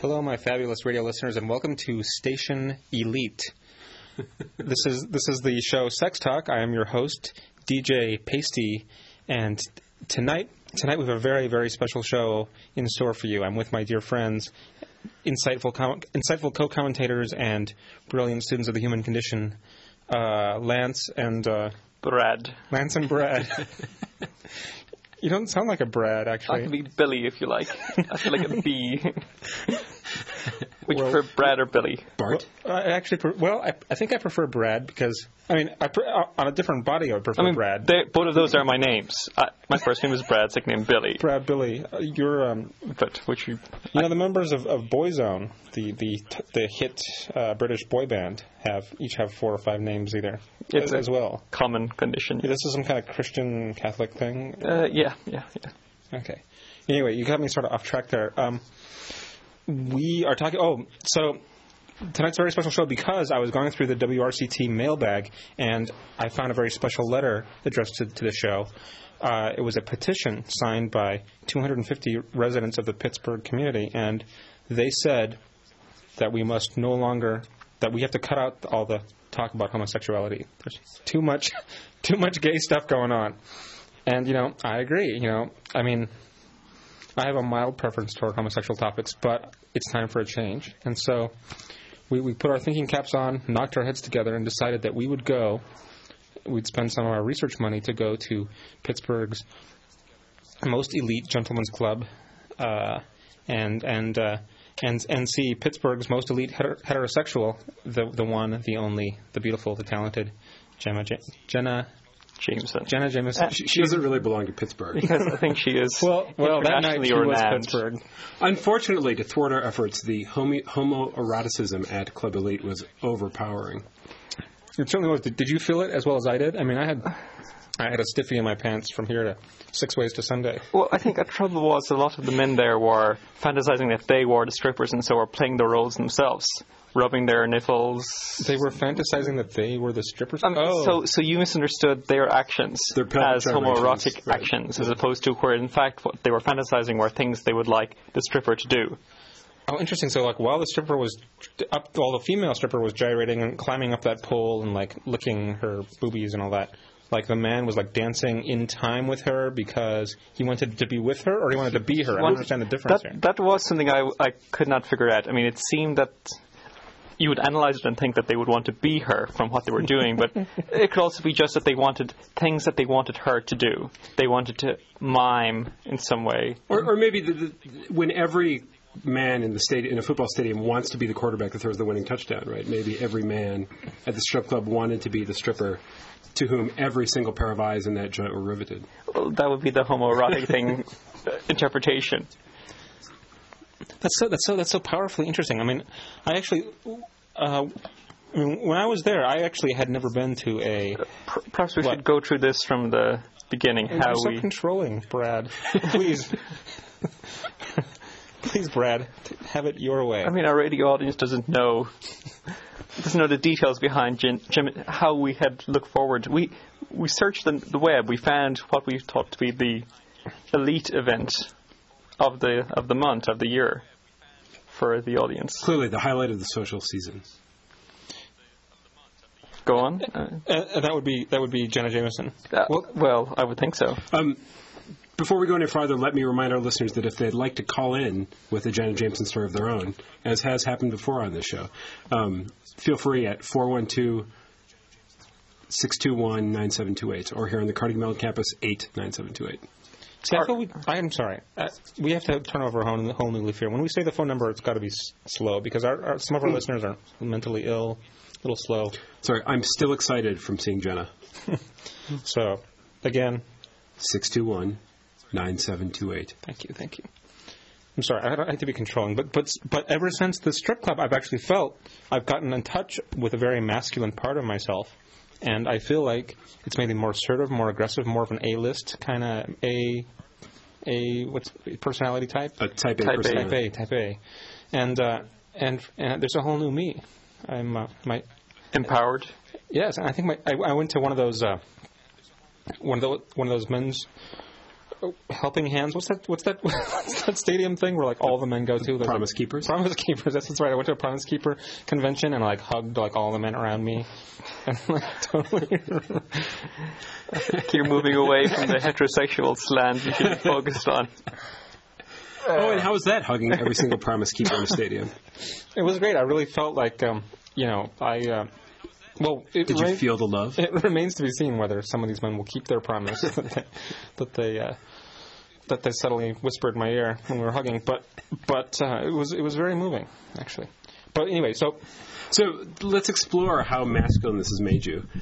Hello, my fabulous radio listeners, and welcome to Station Elite. This is the show Sex Talk. I am your host, DJ Pasty, and tonight we have a very, very special show in store for you. I'm with my dear friends, insightful co-commentators, and brilliant students of the human condition, Lance and Brad. Lance and Brad. You don't sound like a Brad, actually. I can be Billy if you like. I feel like a B. Would you prefer Brad or Billy? Bart? I think I prefer Brad because, on a different body I would prefer Brad. Both of those are my names. My first name is Brad, second name Billy. Brad, Billy. You're, the members of Boyzone, the hit British boy band, each have 4 or 5 names either. It's as well. Common condition. Yeah, this is some kind of Christian Catholic thing? Yeah. Okay. Anyway, you got me sort of off track there. We are talking... so tonight's a very special show because I was going through the WRCT mailbag and I found a very special letter addressed to the show. It was a petition signed by 250 residents of the Pittsburgh community, and they said that we must no longer... that we have to cut out all the talk about homosexuality. There's too much gay stuff going on. And, I agree. I have a mild preference toward homosexual topics, but it's time for a change. And so we put our thinking caps on, knocked our heads together, and decided that we'd spend some of our research money to go to Pittsburgh's most elite gentlemen's club and see Pittsburgh's most elite heterosexual, the one, the only, the beautiful, the talented Jenna Jameson. Jenna Jameson. She doesn't really belong to Pittsburgh. Because I think she is that night she was Pittsburgh. Unfortunately, to thwart our efforts, the homoeroticism at Club Elite was overpowering. It certainly was. Did you feel it as well as I did? I had a stiffy in my pants from here to 6 Ways to Sunday. Well, I think the trouble was a lot of the men there were fantasizing that they were the strippers and so were playing the roles themselves, rubbing their nipples. They were fantasizing that they were the strippers? So you misunderstood their actions as homoerotic actions, as opposed to where, in fact, what they were fantasizing were things they would like the stripper to do. Oh, interesting. So, while the female stripper was gyrating and climbing up that pole and, licking her boobies and all that, the man was, dancing in time with her because he wanted to be with her or he wanted to be her? I don't understand the difference here. That was something I could not figure out. It seemed that you would analyze it and think that they would want to be her from what they were doing, but it could also be just that they wanted things that they wanted her to do. They wanted to mime in some way. Or maybe when every man in a football stadium wants to be the quarterback that throws the winning touchdown, right? Maybe every man at the strip club wanted to be the stripper to whom every single pair of eyes in that joint were riveted. Well, that would be the homoerotic thing interpretation. That's so powerfully interesting. I actually, when I was there, I actually had never been to a. Perhaps we should go through this from the beginning. You're so controlling, Brad. Please. Please, Brad, have it your way. Our radio audience doesn't know the details behind how we had looked forward. We searched the web. We found what we thought to be the elite event of the month, of the year, for the audience. Clearly, the highlight of the social season. Go on. That would be Jenna Jameson. Well, I would think so. Before we go any farther, let me remind our listeners that if they'd like to call in with a Jenna Jameson story of their own, as has happened before on this show, feel free at 412-621-9728, or here on the Carnegie Mellon campus, 89728. See, I'm sorry. We have to turn over a whole new leaf here. When we say the phone number, it's got to be slow, because some of our listeners are mentally ill, a little slow. Sorry, I'm still excited from seeing Jenna. So, again, 621-9728. Thank you. I'm sorry, I don't like to be controlling, but ever since the strip club, I've actually felt I've gotten in touch with a very masculine part of myself, and I feel like it's made me more assertive, more aggressive, more of an A-list kind of what's personality type? A type A personality. Type A. And there's a whole new me. I'm empowered. Yes, and I think I went to one of those men's Helping Hands. What's that? What's that stadium thing where like all the men go to? There's, Promise Keepers. Promise Keepers. That's right. I went to a Promise Keeper convention and like hugged like all the men around me, and like totally. You're moving away from the heterosexual slant you should be focused on. Oh, and how was that, hugging every single Promise Keeper in the stadium? It was great. I really felt like, I. Well, Did you feel the love? It remains to be seen whether some of these men will keep their promise that they subtly whispered in my ear when we were hugging. But it was very moving, actually. But anyway, so let's explore how masculine this has made you.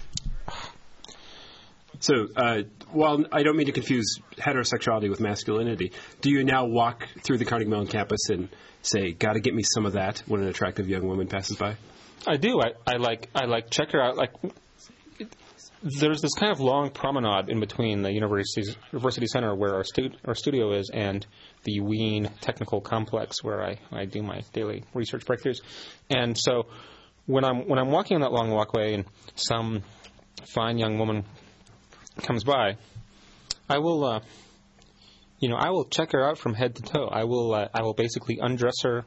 So, while I don't mean to confuse heterosexuality with masculinity, do you now walk through the Carnegie Mellon campus and say, "Got to get me some of that" when an attractive young woman passes by? I do. I check her out. Like, there's this kind of long promenade in between the University Center where our studio is and the Wien Technical Complex where I do my daily research breakthroughs. And so when I'm walking on that long walkway and some fine young woman comes by, I will check her out from head to toe. I will basically undress her.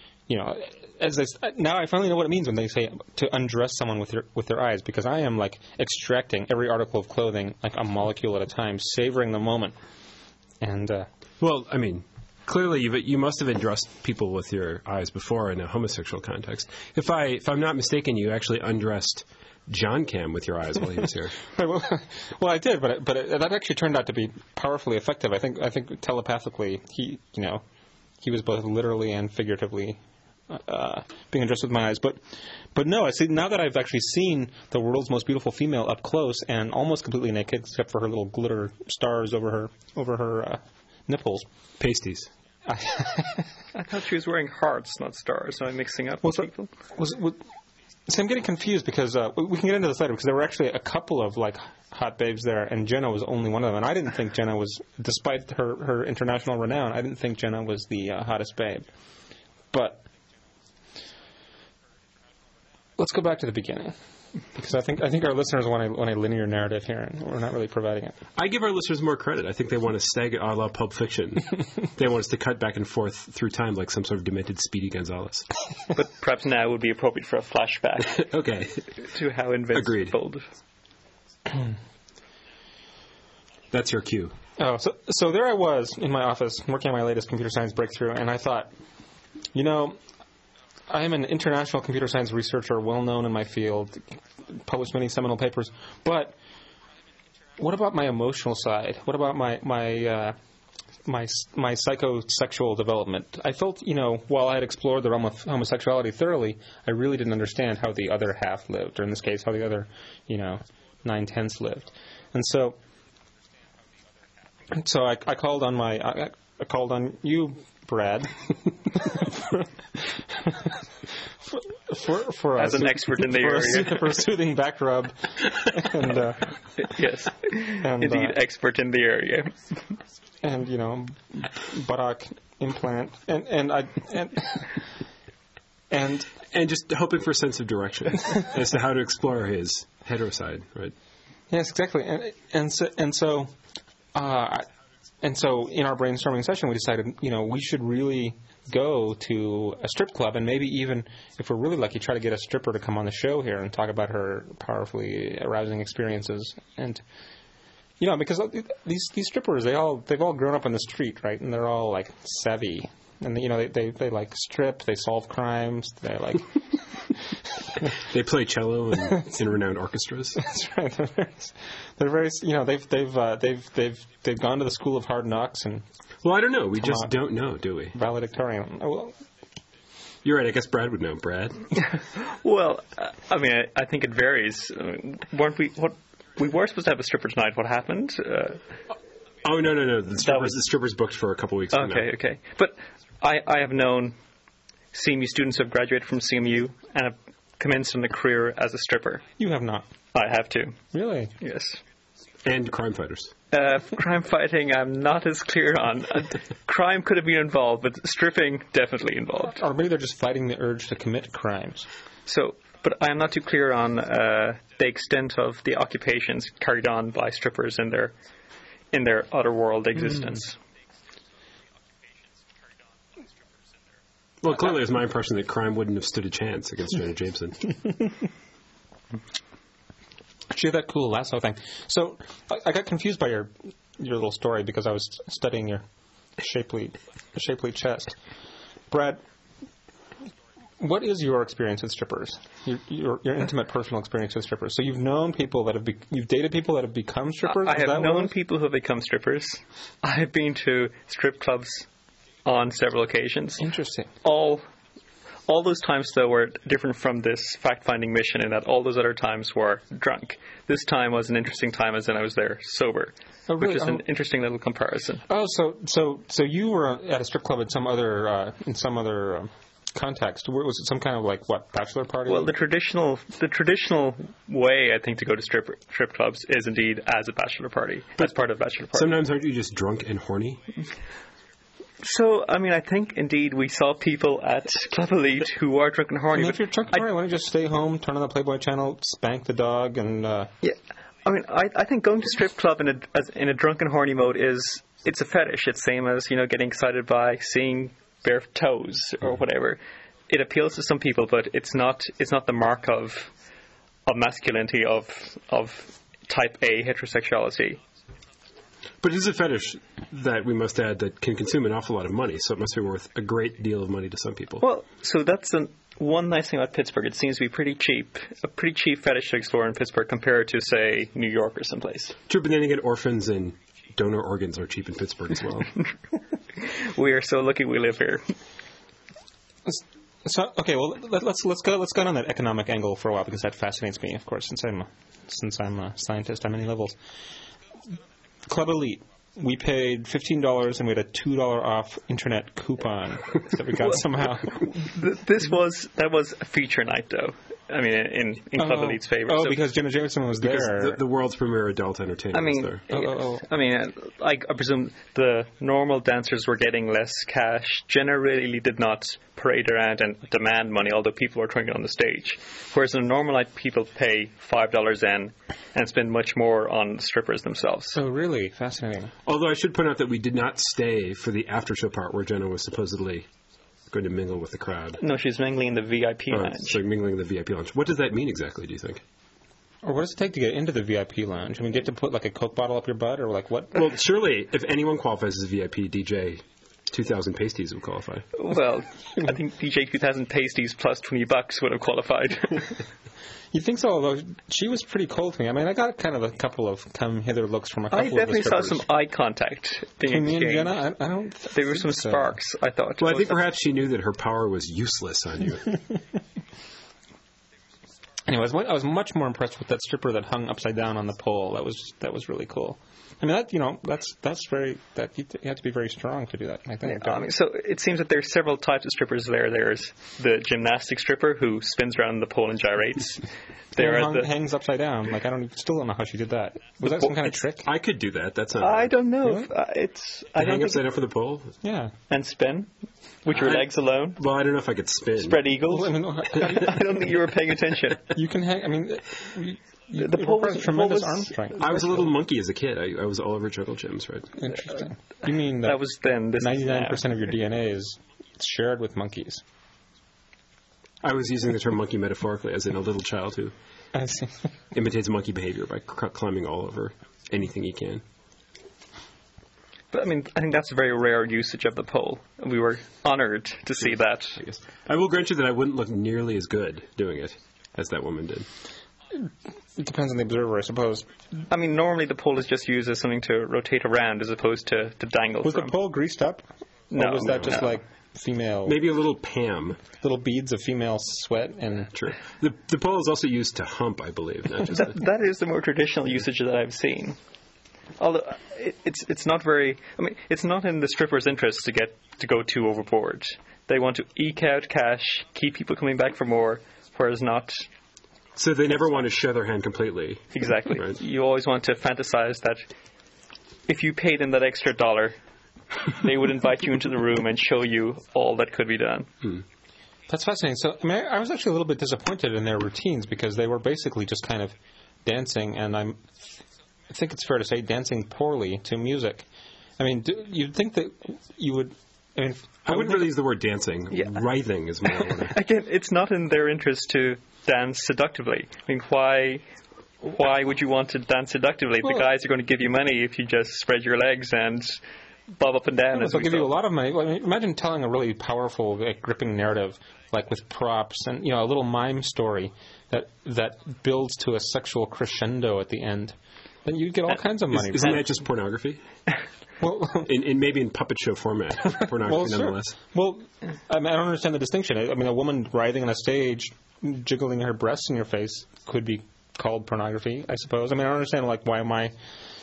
Now I finally know what it means when they say to undress someone with their eyes, because I am like extracting every article of clothing like a molecule at a time, savoring the moment. And well, I mean, clearly you must have undressed people with your eyes before in a homosexual context. If I'm not mistaken, you actually undressed John Cam with your eyes while he was here. Well, I did, but that actually turned out to be powerfully effective. I think telepathically he was both literally and figuratively being undressed with my eyes. But no, I see now that I've actually seen the world's most beautiful female up close and almost completely naked, except for her little glitter stars over her nipples. Pasties. I thought she was wearing hearts, not stars. Am I mixing up people? See, I'm getting confused because we can get into this later, because there were actually a couple of like hot babes there, and Jenna was only one of them. And I didn't think Jenna was, despite her international renown, I didn't think Jenna was the hottest babe. But let's go back to the beginning, because I think our listeners want a linear narrative here, and we're not really providing it. I give our listeners more credit. I think they want to stagger a la Pulp Fiction. They want us to cut back and forth through time like some sort of demented Speedy Gonzales. But perhaps now would be appropriate for a flashback. Okay. To how events unfolded. That's your cue. Oh, so there I was in my office working on my latest computer science breakthrough, and I thought, I am an international computer science researcher, well known in my field, published many seminal papers. But what about my emotional side? What about my psychosexual development? I felt, while I had explored the realm of homosexuality thoroughly, I really didn't understand how the other half lived, or in this case, how the other, 9/10 lived. And so I called on I called on you, Brad. for as an expert in the area, for a soothing back rub, and yes, and, indeed, expert in the area, and buttock implant, and just hoping for a sense of direction as to how to explore his hetero side, right? Yes, exactly, and so in our brainstorming session, we decided, we should really go to a strip club, and maybe even, if we're really lucky, try to get a stripper to come on the show here and talk about her powerfully arousing experiences. And because these strippers, they've all grown up on the street, right? And they're all like savvy, and they like strip, they solve crimes, they like they play cello in renowned orchestras. That's right. They're very they've gone to the school of hard knocks and. Well, I don't know. We just don't know, do we? Valedictorian. Oh, well. You're right. I guess Brad would know. Brad? Well, I think it varies. Weren't we? We were supposed to have a stripper tonight. What happened? Oh, no. The strippers booked for a couple weeks from now. Okay. But I have known CMU students who have graduated from CMU and have commenced on a career as a stripper. You have not. I have too. Really? Yes. And crime fighters. Crime fighting, I'm not as clear on. Crime could have been involved, but stripping definitely involved. Or maybe they're just fighting the urge to commit crimes. But I am not too clear on the extent of the occupations carried on by strippers in their in their otherworld existence. Well, clearly, it's my impression that crime wouldn't have stood a chance against Jenna Jameson. She had that cool lasso thing. So I got confused by your little story because I was studying your shapely chest. Brad, what is your experience with strippers? Your intimate personal experience with strippers. So you've known people that you've dated people that have become strippers? I have known people who have become strippers. I have been to strip clubs on several occasions. Interesting. All those times, though, were different from this fact-finding mission in that all those other times were drunk. This time was an interesting time, as in I was there sober, which is an interesting little comparison. Oh, so you were at a strip club in some other context. Was it some kind of bachelor party? Well, the traditional way, I think, to go to strip clubs is indeed as a bachelor party, as part of a bachelor party. Sometimes aren't you just drunk and horny? So, I mean, I think, indeed, we saw people at Club Elite who are drunk and horny. If you're drunk and horny, why don't you just stay home, turn on the Playboy channel, spank the dog, and... Yeah. I mean, I think going to strip club in a drunk and horny mode it's a fetish. It's same as, getting excited by seeing bare toes or whatever. It appeals to some people, but it's not the mark of masculinity, of type A heterosexuality. But it is a fetish that we must add that can consume an awful lot of money, so it must be worth a great deal of money to some people. Well, so that's one nice thing about Pittsburgh. It seems to be pretty cheap, a pretty cheap fetish to explore in Pittsburgh compared to, say, New York or someplace. True, but then again, orphans and donor organs are cheap in Pittsburgh as well. We are so lucky we live here. So okay, well let's go on that economic angle for a while because that fascinates me, of course, since I'm a scientist on many levels. Club Elite, we paid $15 and we had a $2 off internet coupon that we got somehow. That was a feature night, though. I mean, in Club Elite's favor. Oh, so because Jenna Jameson was there. The world's premier adult entertainer was there. I mean, I presume the normal dancers were getting less cash. Jenna really did not parade around and demand money, although people were throwing it on the stage. Whereas in a normal night, people pay $5 in and spend much more on strippers themselves. Oh, really? Fascinating. Although I should point out that we did not stay for the after-show part where Jenna was supposedly going to mingle with the crowd. No, she was mingling in the VIP lounge. So mingling in the VIP lounge. What does that mean exactly, do you think? Or what does it take to get into the VIP lounge? I mean, get to put a Coke bottle up your butt, or what? Well, surely, if anyone qualifies as a VIP, DJ 2,000 pasties would qualify. Well, I think DJ 2,000 pasties plus $20 would have qualified. You think so? Although she was pretty cold to me. I mean, I got kind of a couple of come hither looks from a couple of the definitely saw strippers. some eye contact being Me and exchanged. Jenna, I don't. There were some sparks, I thought. Well, I think perhaps she knew that her power was useless on you. Anyways, I was much more impressed with that stripper that hung upside down on the pole. That was really cool. I mean, that's very you have to be very strong to do that. I think. Yeah, so it seems that there's several types of strippers there. There's the gymnastic stripper who spins around the pole and gyrates. Hangs upside down. Still don't know how she did that. Was that some kind of trick? I could do that. That's not. I don't know. Really? Hang upside down for the pole. Yeah. And spin with your legs alone. Well, I don't know if I could spin. Spread eagles. Well, I mean, I don't think you were paying attention. You can hang. I mean. The pole was tremendous arm strength. I was a little monkey as a kid. I was all over jungle gyms, right? Interesting. You mean that was then? 99% of your DNA is shared with monkeys. I was using the term monkey metaphorically, as in a little child who I see. imitates monkey behavior by climbing all over anything he can. But I mean, I think that's a very rare usage of the pole. We were honored to see that. I guess I will grant you that I wouldn't look nearly as good doing it as that woman did. It depends on the observer, I suppose. I mean, normally the pole is just used as something to rotate around as opposed to dangle Was from. the pole greased up? No. Or was that just female... Maybe a little Pam. Little beads of female sweat and... True. The pole is also used to hump, I believe. Not just that is the more traditional usage that I've seen. Although it's not very... I mean, it's not in the stripper's interest to go too overboard. They want to eke out cash, keep people coming back for more, whereas not... So they never want to show their hand completely. Exactly. Right. You always want to fantasize that if you paid them that extra $1, they would invite you into the room and show you all that could be done. That's fascinating. So I mean, I was actually a little bit disappointed in their routines because they were basically just kind of dancing, and think it's fair to say, dancing poorly to music. I mean, you'd think that you would. I mean, I wouldn't really use the word dancing. Yeah. Writhing is more. Again, it's not in their interest to dance seductively. I mean, why would you want to dance seductively? Well, the guys are going to give you money if you just spread your legs and bob up and down. they'll give you a lot of money. Well, I mean, imagine telling a really powerful, gripping narrative, like with props and a little mime story that builds to a sexual crescendo at the end. Then you'd get all kinds of money. Isn't that just pornography? Well, maybe in puppet show format, pornography nonetheless. Sure. Well, I don't understand the distinction. I mean, a woman writhing on a stage, jiggling her breasts in your face, could be called pornography, I suppose. I mean, I don't understand, why am I...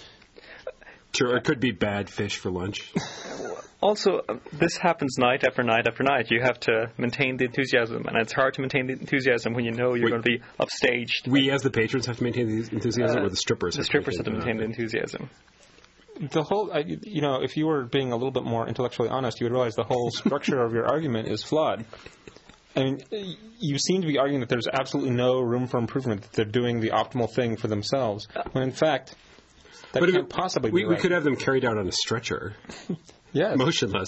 Sure, it could be bad fish for lunch. Also, this happens night after night after night. You have to maintain the enthusiasm, and it's hard to maintain the enthusiasm when you know you're going to be upstaged. We, as the patrons, have to maintain the enthusiasm, or the strippers? The strippers have to maintain the enthusiasm. The whole, if you were being a little bit more intellectually honest, you would realize the whole structure of your argument is flawed. I mean, you seem to be arguing that there's absolutely no room for improvement, that they're doing the optimal thing for themselves, when in fact, that can't possibly be right. We could have them carried out on a stretcher. Yes. Motionless.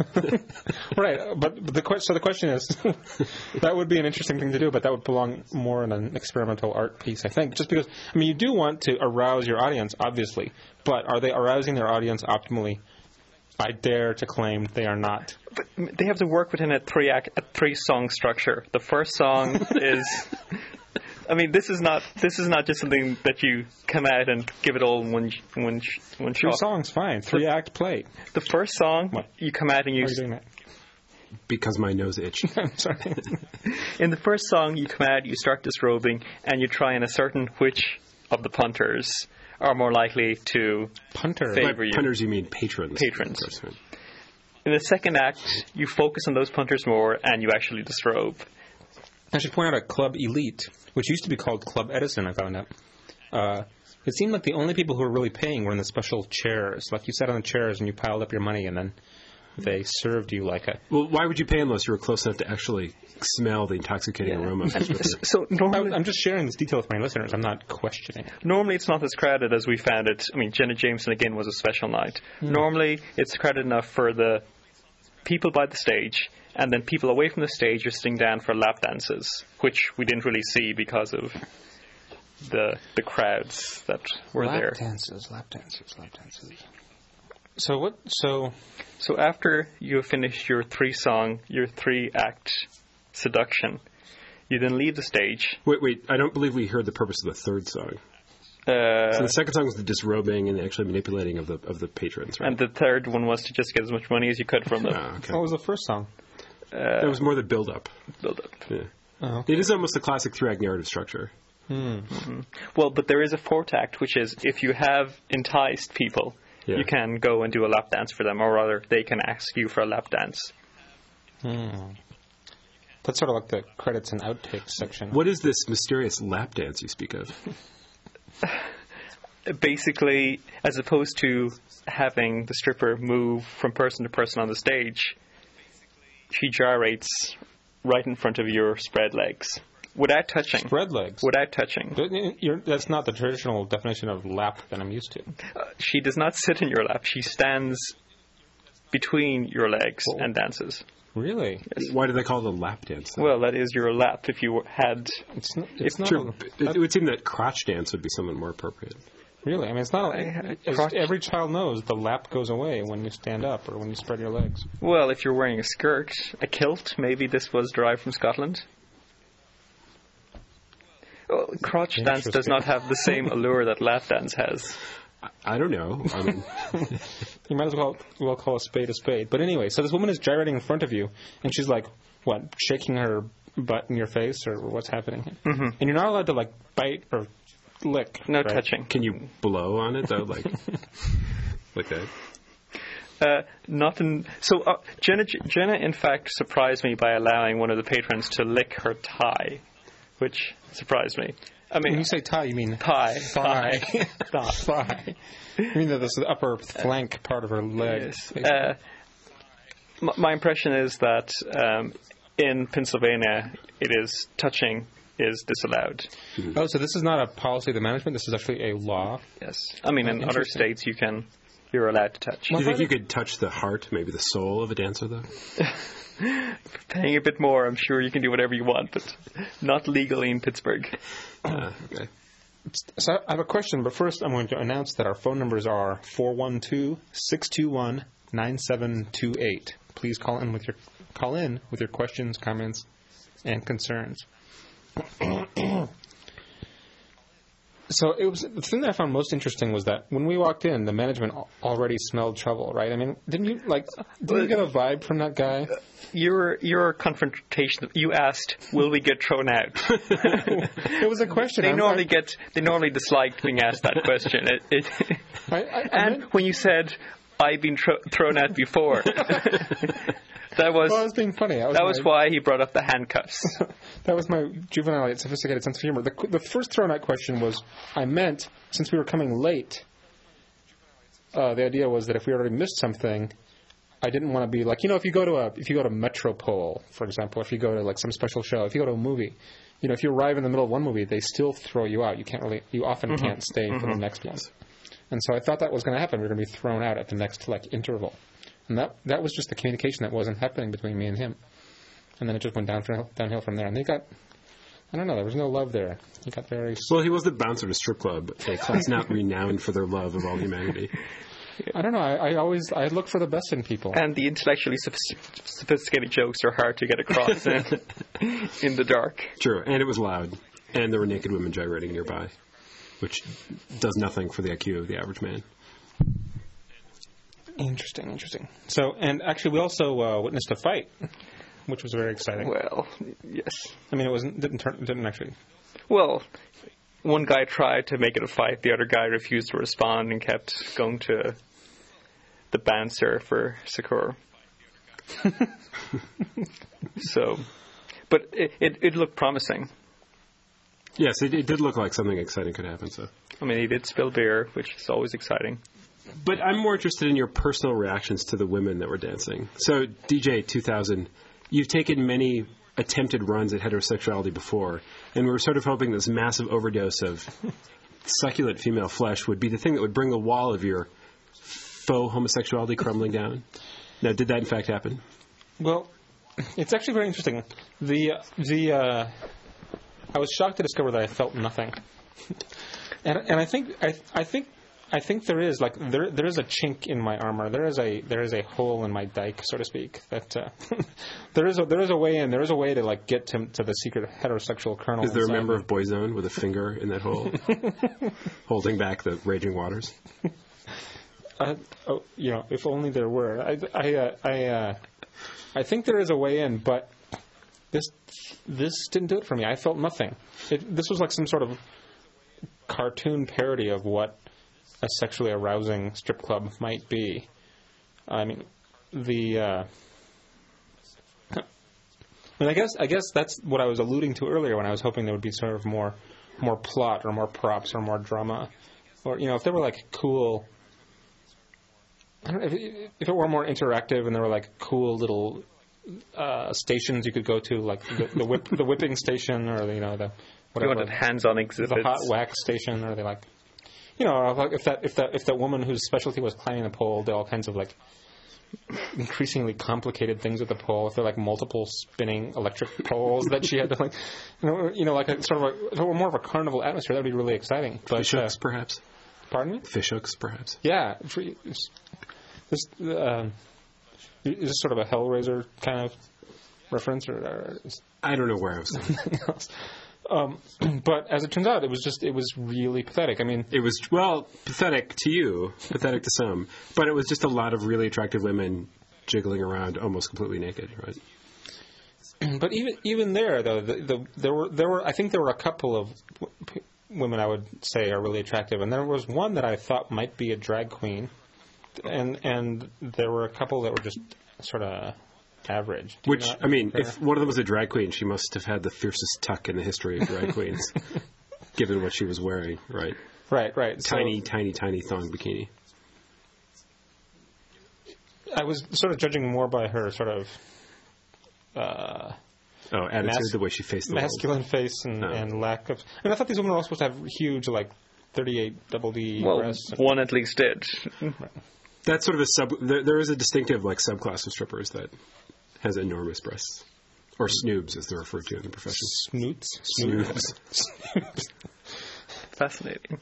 Right, but the question is, that would be an interesting thing to do, but that would belong more in an experimental art piece, I think. Just because, I mean, you do want to arouse your audience, obviously, but are they arousing their audience optimally? I dare to claim they are not. But they have to work within a three-song structure. The first song is... I mean, this is not just something that you come out and give it all in one shot. 3 songs, fine. 3-act play. The first song, What? you come out and you... Why are you doing that? Because my nose itched. I'm sorry. In the first song, you come out, you start disrobing, and you try and ascertain which of the punters are more likely to Punter. favor you. Punters, you mean patrons. Patrons. Of course, right. In the second act, you focus on those punters more, and you actually disrobe. I should point out at Club Elite, which used to be called Club Edison, I found out. It seemed like the only people who were really paying were in the special chairs. Like you sat on the chairs and you piled up your money and then they served you like a... Well, why would you pay unless you were close enough to actually smell the intoxicating aroma of the stripper? So normally, I'm just sharing this detail with my listeners. I'm not questioning it. normally it's not as crowded as we found it. I mean, Jenna Jameson, again, was a special night. Normally, it's crowded enough for the people by the stage, and then people away from the stage are sitting down for lap dances, which we didn't really see because of the crowds that were there. Lap dances. So what? So after you have finished your 3-act seduction, you then leave the stage. Wait, I don't believe we heard the purpose of the third song. So the second song was the disrobing and actually manipulating of the patrons, right? And the third one was to just get as much money as you could from them. Okay. what was the first song? That was more the build-up. Yeah. Oh, okay. It is almost a classic 3-act narrative structure. Well, but there is a 4th act, which is if you have enticed people, you can go and do a lap dance for them, or rather, they can ask you for a lap dance. That's sort of like the credits and outtakes section. What is this mysterious lap dance you speak of? Basically, as opposed to having the stripper move from person to person on the stage, she gyrates right in front of your spread legs. Without touching. Spread legs? Without touching. That's not the traditional definition of lap that I'm used to. She does not sit in your lap. She stands between your legs and dances. Really? Yes. Why do they call it a lap dance, though? Well, that is your lap. If you had... It's not Sure, it would seem that crotch dance would be somewhat more appropriate. Really? I mean, it's not... every child knows the lap goes away when you stand up or when you spread your legs. Well, if you're wearing a skirt, a kilt, maybe this was derived from Scotland. Well, crotch dance does not have the same allure that lap dance has. I don't know. I mean, you might as well call a spade a spade. But anyway, so this woman is gyrating in front of you, and she's like, what, shaking her butt in your face, or what's happening? Mm-hmm. And you're not allowed to, like, bite or lick. No right? touching. can you blow on it, though? Like that? Jenna, in fact, surprised me by allowing one of the patrons to lick her thigh, which surprised me. I mean, when you say tie, you mean thigh. Thigh. Thigh. You mean the upper flank part of her leg. Yes. My impression is that in Pennsylvania, it is touching is disallowed. Oh, so this is not a policy of the management. This is actually a law. Yes. I mean, in other states, you're allowed to touch. Do you think you could touch the heart, maybe the soul of a dancer, though? Paying a bit more, I'm sure you can do whatever you want, but not legally in Pittsburgh. Okay. So I have a question, but first I'm going to announce that our phone numbers are 412-621-9728. Please call in with your questions, comments, and concerns. So the thing that I found most interesting was that when we walked in, the management already smelled trouble, right? I mean, didn't you get a vibe from that guy? Your confrontation. You asked, "Will we get thrown out?" It was a question. They normally dislike being asked that question. And when you said, "I've been thrown out before," that was. Well, I was being funny. That was why he brought up the handcuffs. That was my juvenile, sophisticated sense of humor. The first thrown out question was, I meant, since we were coming late, the idea was that if we already missed something, I didn't want to be like, if you go to Metropole, for example, if you go to like some special show, if you go to a movie, if you arrive in the middle of one movie, they still throw you out. You often can't stay for the next one. And so I thought that was going to happen. We were going to be thrown out at the next interval. And that was just the communication that wasn't happening between me and him. And then it just went downhill from there. And they got, I don't know, there was no love there. He got very... Well, he was the bouncer at a strip club, a class not renowned for their love of all humanity. I don't know. I look for the best in people. And the intellectually sophisticated jokes are hard to get across in the dark. True. And it was loud. And there were naked women gyrating nearby, which does nothing for the IQ of the average man. Interesting. So, and actually, we also witnessed a fight, which was very exciting. Well, yes. I mean, didn't actually. Well, one guy tried to make it a fight. The other guy refused to respond and kept going to the bouncer for succor. So, but it looked promising. Yes, it did look like something exciting could happen. So, I mean, he did spill beer, which is always exciting. But I'm more interested in your personal reactions to the women that were dancing. So, DJ 2000, you've taken many attempted runs at heterosexuality before, and we were sort of hoping this massive overdose of succulent female flesh would be the thing that would bring the wall of your faux homosexuality crumbling down. Now, did that in fact happen? Well, it's actually very interesting. I was shocked to discover that I felt nothing, and I think there is there is a chink in my armor. There is a hole in my dike, so to speak. That there is a way in. There is a way to get to the secret heterosexual kernel. Is there a member of Boyzone with a finger in that hole, holding back the raging waters? If only there were. I think there is a way in, but this didn't do it for me. I felt nothing. This was like some sort of cartoon parody of what a sexually arousing strip club might be. I mean, I guess that's what I was alluding to earlier when I was hoping there would be sort of more plot or more props or more drama, or if there were cool. I don't know, if it were more interactive and there were cool little stations you could go to, like the whipping station, or the whatever. You wanted hands-on exhibits. The hot wax station, or if that woman whose specialty was climbing the pole did all kinds of increasingly complicated things with the pole. If they're multiple spinning electric poles that she had to if it were more of a carnival atmosphere, that would be really exciting. But fish hooks, perhaps. Pardon me? Fish hooks, perhaps. Yeah. Is this sort of a Hellraiser kind of reference, or I don't know where I was something else. But as it turns out, it was really pathetic. I mean, it was pathetic to you, pathetic to some, but it was just a lot of really attractive women jiggling around, almost completely naked, right? But even there, though, there were I think there were a couple of women I would say are really attractive, and there was one that I thought might be a drag queen. And there were a couple that were just sort of average. If one of them was a drag queen, she must have had the fiercest tuck in the history of drag queens, given what she was wearing, right? Right. Tiny thong bikini. I was sort of judging more by her sort of attitude, the way she faced the masculine face and lack of. I mean, I thought these women were all supposed to have huge, like 38 double D breasts. One at least did. That's sort of there is a distinctive like subclass of strippers that has enormous breasts, or snoobs as they're referred to in the profession. Snoobs. Fascinating.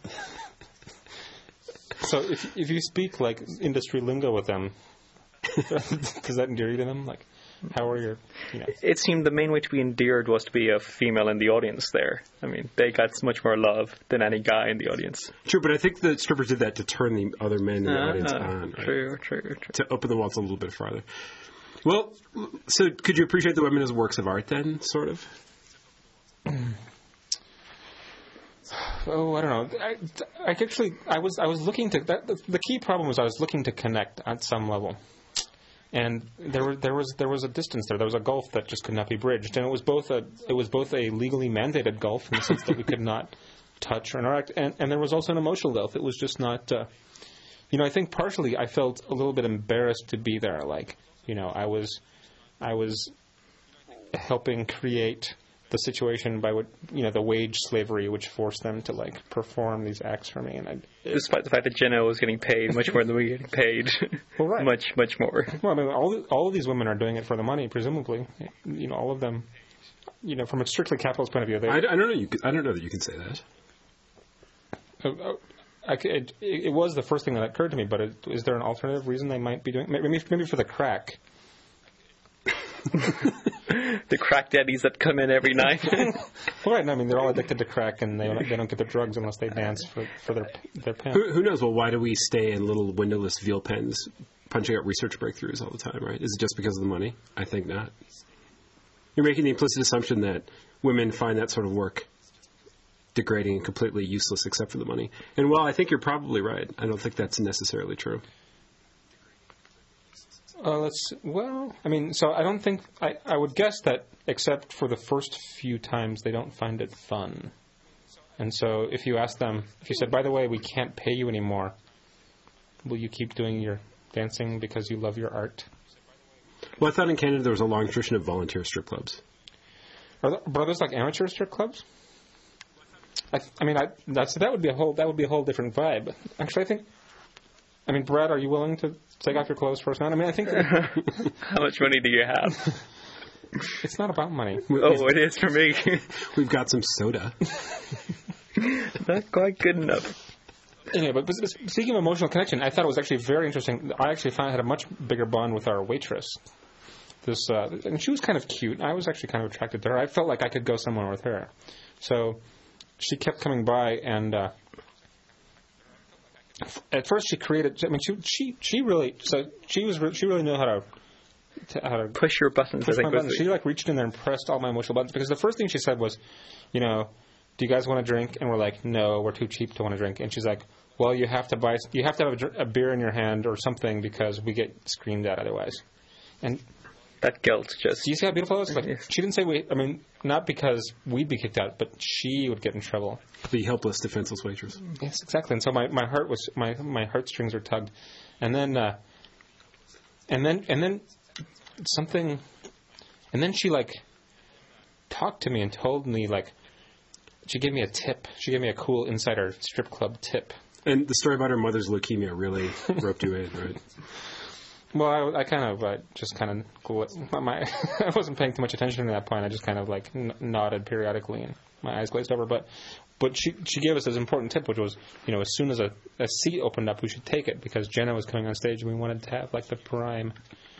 So if you speak like industry lingo with them, does that endear you to them? Like, how are your, It seemed the main way to be endeared was to be a female in the audience there. I mean, they got much more love than any guy in the audience. True, but I think the strippers did that to turn the other men in the audience on. Right? True. To open the waltz a little bit farther. Well, so could you appreciate the women as works of art then, sort of? Oh, I don't know. I was looking to. The key problem was I was looking to connect at some level. And there was a distance there. There was a gulf that just could not be bridged, and it was both a legally mandated gulf in the sense that we could not touch or interact, and there was also an emotional gulf. It was just not. I think partially I felt a little bit embarrassed to be there. Like, I was helping create the situation by what the wage slavery which forced them to like perform these acts for me, and despite the fact that Jenna was getting paid much more than we were getting paid. Well, right. much more. Well, I mean, all of these women are doing it for the money, presumably. All of them. From a strictly capitalist point of view, I don't know. I don't know that you can say that. It was the first thing that occurred to me, but is there an alternative reason they might be doing? Maybe for the crack. The crack daddies that come in every night. Well, right. I mean, they're all addicted to crack, and they don't get their drugs unless they dance for their pimp. Who knows? Well, why do we stay in little windowless veal pens punching out research breakthroughs all the time, right? Is it just because of the money? I think not. You're making the implicit assumption that women find that sort of work degrading and completely useless except for the money. And while I think you're probably right, I don't think that's necessarily true. So I don't think I would guess that except for the first few times they don't find it fun. And so if you ask them, if you said, by the way, we can't pay you anymore, will you keep doing your dancing because you love your art? Well, I thought in Canada there was a long tradition of volunteer strip clubs. Are those like amateur strip clubs? That would be a whole different vibe. Actually, Brad, are you willing to take off your clothes for us now? I think... How much money do you have? It's not about money. It is for me. We've got some soda. Not quite good enough. Anyway, but speaking of emotional connection, I thought it was actually very interesting. I actually found I had a much bigger bond with our waitress. And she was kind of cute. I was actually kind of attracted to her. I felt like I could go somewhere with her. So she kept coming by, and... at first, she created. She really knew how to push your buttons. Push my buttons. She reached in there and pressed all my emotional buttons, because the first thing she said was, do you guys want to drink? And we're like, no, we're too cheap to want to drink. And she's like, well, you have to have a beer in your hand or something because we get screamed at otherwise. And that guilt just. Do you see how beautiful it was? She didn't say not because we'd be kicked out, but she would get in trouble. The helpless, defenseless waitress. Yes, exactly. And so my heartstrings were tugged, and then something, and then she talked to me and told me she gave me a tip. She gave me a cool insider strip club tip. And the story about her mother's leukemia really roped you in, right? Well, I wasn't paying too much attention at that point. I just kind of nodded periodically and my eyes glazed over. But she gave us this important tip, which was, as soon as a seat opened up, we should take it, because Jenna was coming on stage and we wanted to have the prime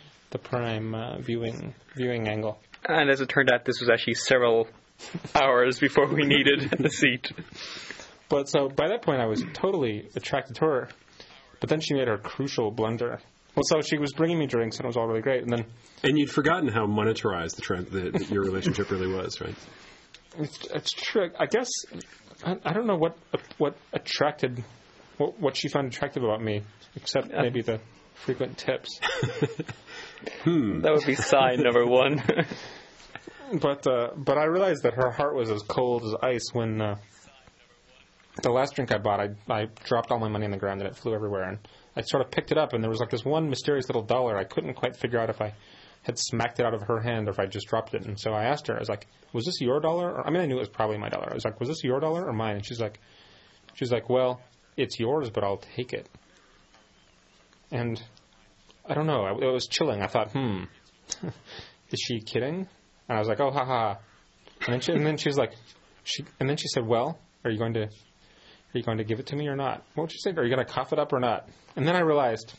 viewing angle. And as it turned out, this was actually several hours before we needed the seat. But so by that point, I was totally attracted to her. But then she made her crucial blunder. Well, so she was bringing me drinks, and it was all really great. And you'd forgotten how monetarized your relationship really was, right? It's true. I guess I don't know what attracted what she found attractive about me, except maybe the frequent tips. That would be sign number one. But I realized that her heart was as cold as ice when the last drink I bought, I dropped all my money on the ground and it flew everywhere. And I sort of picked it up, and there was this one mysterious little dollar. I couldn't quite figure out if I had smacked it out of her hand or if I just dropped it. And so I asked her, I was like, was this your dollar? Or, I mean, I knew it was probably my dollar. I was like, was this your dollar or mine? And she's like, well, it's yours, but I'll take it. And I don't know. It was chilling. I thought, is she kidding? And I was like, oh, haha. And then she was like, and then she said, well, are you going to give it to me or not? What would you say? Are you going to cough it up or not? And then I realized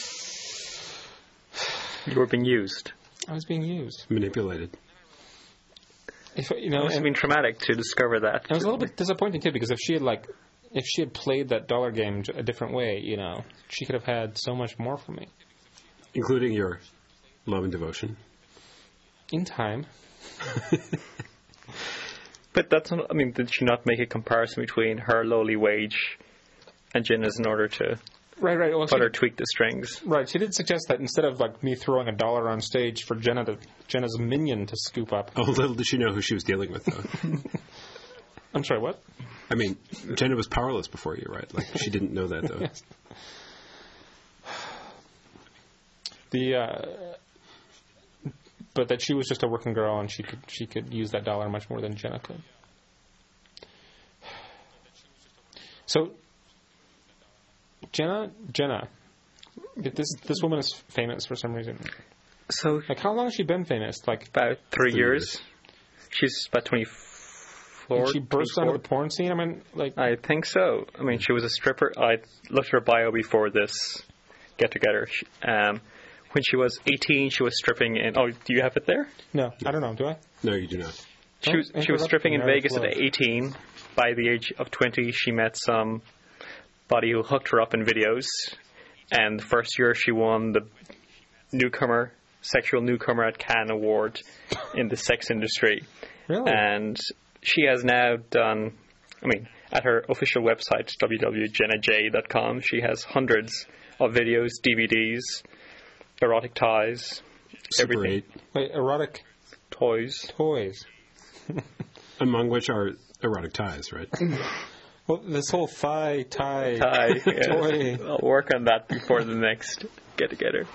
You were being used. I was being used, manipulated. it must have been traumatic to discover that. It was a little bit disappointing too, because if she had played that dollar game a different way, she could have had so much more from me. Including your love and devotion. In time. But that's not, I mean, did she not make a comparison between her lowly wage and Jenna's in order to Right. Well, put her tweak the strings? Right. She did suggest that instead of like me throwing $1 on stage for Jenna's minion to scoop up. Oh, little did she know who she was dealing with, though. I'm sorry, what? I mean, Jenna was powerless before you, right? Like, she didn't know that, though. Yes. But that she was just a working girl and she could use that dollar much more than Jenna could. So, Jenna, this woman is famous for some reason. So, Like, how long has she been famous? Like, about 3 years. She's about 24. did she burst 24? onto the porn scene? I mean, like, I think so. I mean, she was a stripper. I looked at her bio before this get-together. When she was 18, she was stripping in... Oh, do you have it there? no, I don't know. Do I? No, you do not. She was interrupt stripping in the narrative Vegas at flow. 18. By the age of 20, she met somebody who hooked her up in videos. And the first year, she won the Sexual Newcomer at Cannes Award in the sex industry. Really? And she has now done... I mean, at her official website, www.jennaj.com, she has hundreds of videos, DVDs, erotic ties, Super everything. 8, Wait, erotic Toys. among which are erotic ties, right? Well, this whole tie, Tie. toy. I'll work on that before the next get-together.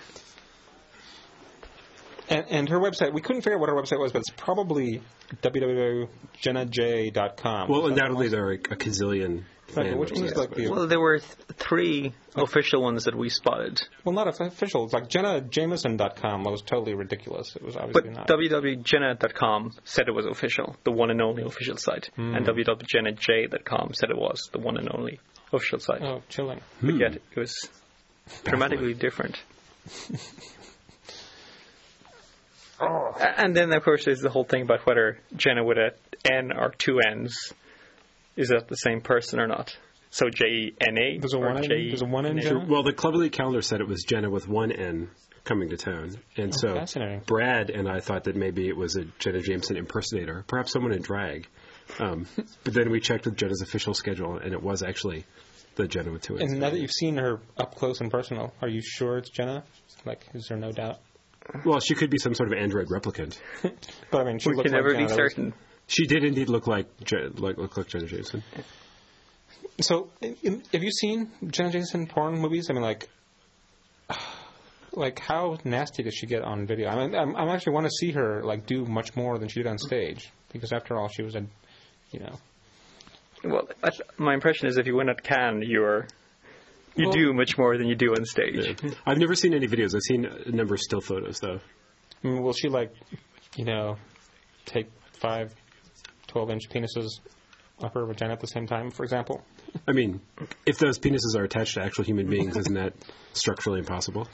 And her website, we couldn't figure out what her website was, but it's probably www.jennaj.com. Well, undoubtedly there are a gazillion Right, fan which one is websites, like but- the... Well, there were three official ones that we spotted. Well, not official. It's like JennaJameson.com was totally ridiculous. It was obviously But not. www.jenna.com said it was official, the one and only official site. And www.jennaj.com said it was the one and only official site. Oh, chilling. But yet, it was dramatically different. And then, of course, there's the whole thing about whether Jenna with a N or two N's is that the same person or not. So J-E-N-A There's a or one N? J-E-N-A. There's a one N, Jenna? Well, the Cleverly calendar said it was Jenna with one N coming to town. And so fascinating. Brad and I thought that maybe it was a Jenna Jameson impersonator, perhaps someone in drag. But then we checked with Jenna's official schedule, and it was actually the Jenna with two N's. And now that you've seen her up close and personal, are you sure it's Jenna? Like, is there no doubt? Well, she could be some sort of android replicant. But I mean, she We looks can like never Jenna. be certain. She did indeed look like Jenna Jameson. So, have you seen Jenna Jameson porn movies? I mean, like how nasty does she get on video? I mean, I actually want to see her like do much more than she did on stage, because after all, she was a, Well, my impression is if you win at Cannes, you do much more than you do on stage. Yeah. I've never seen any videos. I've seen a number of still photos, though. I mean, will she take 5 12-inch penises up her vagina at the same time, for example? I mean, if those penises are attached to actual human beings, isn't that structurally impossible?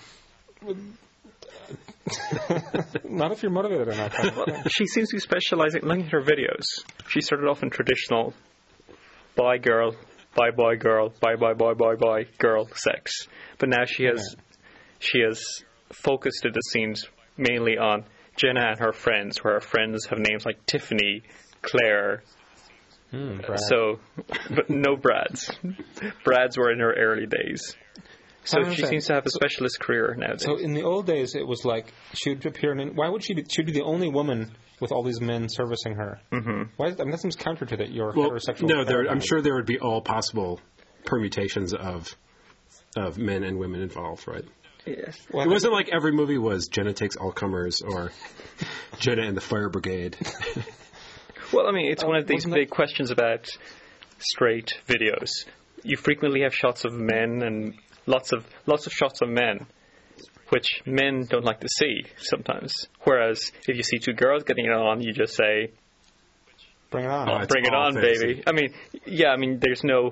Not if you're motivated enough. She seems to be specializing. Looking at her videos, she started off in traditional boy girl, boy girl, boy girl sex, but now she has focused the scenes mainly on Jenna and her friends, where her friends have names like Tiffany, Claire. Brad. So, but no Brads. Brads were in her early days. So she seems to have a specialist career nowadays. So in the old days, it was like she would appear in. Why would she be? She'd be the only woman with all these men servicing her. Mm-hmm. Why? I mean, that seems counter to that. Your heterosexual. No, paradigm. I'm sure there would be all possible permutations of men and women involved, right? Yes. Well, It wasn't like every movie was Jenna Takes All Comers or Jenna and the Fire Brigade. Well, I mean, it's one of these wasn't big questions about straight videos. You frequently have shots of men and lots of shots of men, which men don't like to see sometimes. Whereas if you see two girls getting it on, you just say, bring it on. Oh, it's "Bring it all on, fantasy. baby." I mean, there's no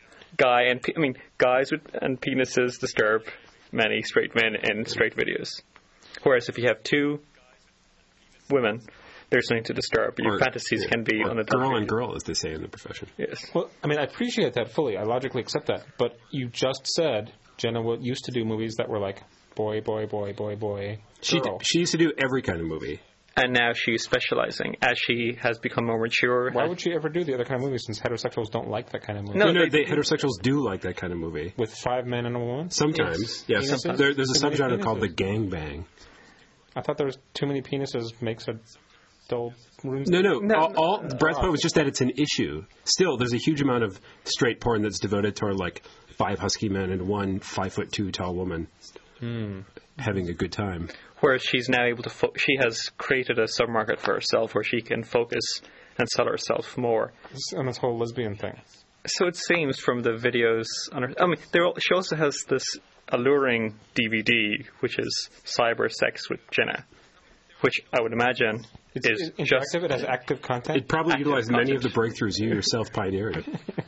guys and penises disturb many straight men in straight videos. Whereas if you have two women, there's nothing to disturb. Your fantasies can be or unadulterated. girl on girl, as they say in the profession. Yes. Well, I mean, I appreciate that fully. I logically accept that. But you just said Jenna used to do movies that were like boy, boy, boy, boy, boy, girl. She used to do every kind of movie. And now she's specializing as she has become more mature. Why would she ever do the other kind of movies since heterosexuals don't like that kind of movie? No, Heterosexuals do like that kind of movie. With 5 men and a woman? Sometimes, yes. Penises? There's a Too many subgenre called the penises. gangbang. I thought there was too many penises makes a dull room. No. Brad's point was just that it's an issue. Still, there's a huge amount of straight porn that's devoted toward like 5 husky men and 1 5'2" tall woman having a good time. Whereas she's now able to, she has created a submarket for herself where she can focus and sell herself more. And this whole lesbian thing. So it seems from the videos on her, I mean, she also has this alluring DVD, which is Cyber Sex with Jenna, which I would imagine is interactive. just... It has active content. It probably Active utilized many of the content. breakthroughs you yourself pioneered.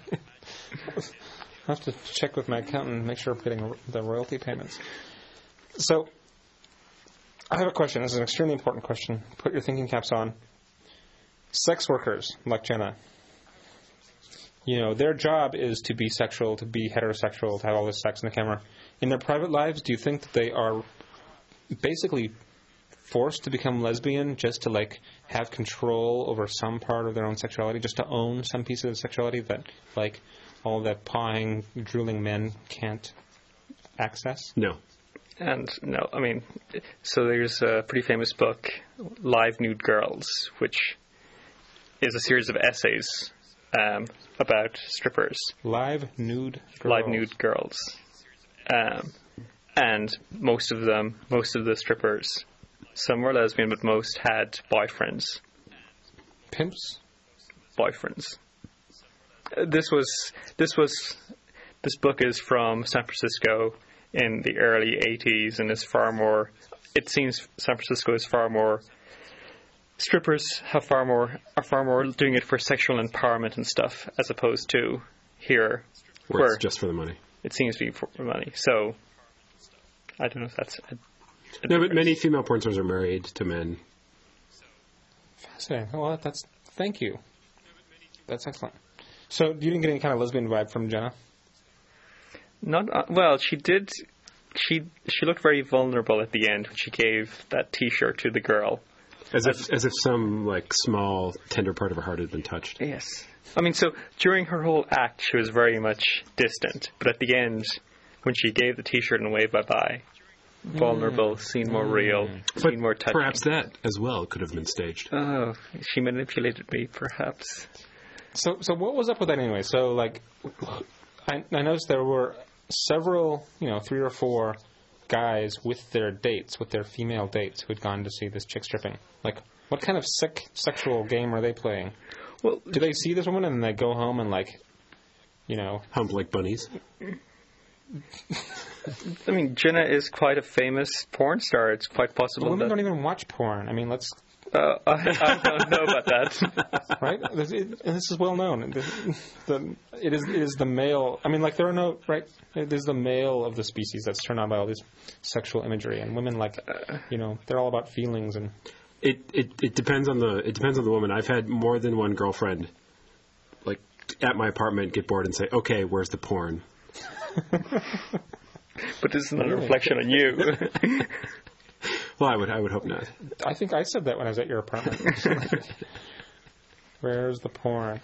I'll have to check with my accountant and make sure I'm getting the royalty payments. So, I have a question. This is an extremely important question. Put your thinking caps on. Sex workers, like Jenna, their job is to be sexual, to be heterosexual, to have all this sex in the camera. In their private lives, do you think that they are basically forced to become lesbian just to, like, have control over some part of their own sexuality, just to own some piece of sexuality that, like, all that pawing, drooling men can't access? No. And no, I mean, so there's a pretty famous book, Live Nude Girls, which is a series of essays about strippers. Live nude girls. Live Nude Girls. And most of the strippers, some were lesbian, but most had boyfriends. Pimps? Boyfriends. This book is from San Francisco in the early 80s and is far more, it seems San Francisco is far more, strippers are far more doing it for sexual empowerment and stuff as opposed to here Where it's just for the money. it seems to be for money. So I don't know if that's No, but many female porn stars are married to men. Fascinating. Well, thank you. That's excellent. So, you didn't get any kind of lesbian vibe from Jenna? Not well. She did. She looked very vulnerable at the end when she gave that T-shirt to the girl. As if some like small tender part of her heart had been touched. Yes. I mean, so during her whole act, she was very much distant. But at the end, when she gave the T-shirt and waved bye-bye, vulnerable, seemed more real, But seemed more touching. perhaps that as well could have been staged. Oh, she manipulated me, perhaps. So what was up with that anyway? So, like, I noticed there were several, 3 or 4 guys with their dates, with their female dates, who had gone to see this chick stripping. Like, what kind of sexual game are they playing? Well, Do they see this woman and they go home and, like, Hump like bunnies. I mean, Jenna is quite a famous porn star. It's quite possible women that... don't even watch porn. I mean, let's... I don't know about that. Right? This is well known. It is the male. I mean, like, there are no, right? It is the male of the species that's turned on by all this sexual imagery, and women, like, they're all about feelings and. It depends on the woman. I've had more than one girlfriend, like at my apartment, get bored and say, "Okay, where's the porn?" But this is not a reflection on you. Well, I would hope not. I think I said that when I was at your apartment. Where's the porn?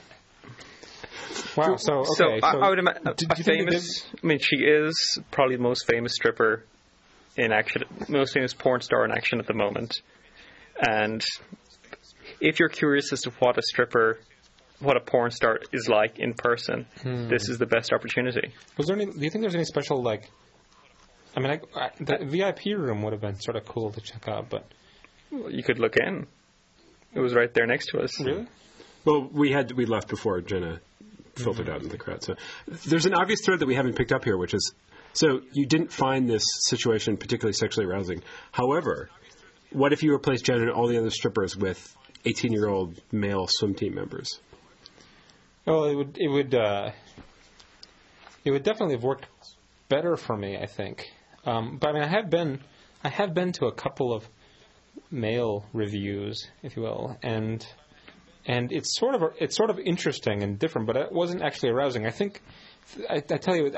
Wow. So okay. I would imagine did you think I mean, she is probably the most famous stripper in action, most famous porn star in action at the moment. And if you're curious as to what a porn star is like in person, this is the best opportunity. do you think there's any special, like, I mean, the VIP room would have been sort of cool to check out, but You could look in. It was right there next to us. really, Well, we left before Jenna filtered out into the crowd. So there's an obvious thread that we haven't picked up here, which is, so you didn't find this situation particularly sexually arousing. However, what if you replaced Jenna and all the other strippers with 18-year-old male swim team members? well, it would definitely have worked better for me, I think. But I mean, I have been to a couple of male reviews, if you will, and it's sort of interesting and different, but it wasn't actually arousing. I think I tell you,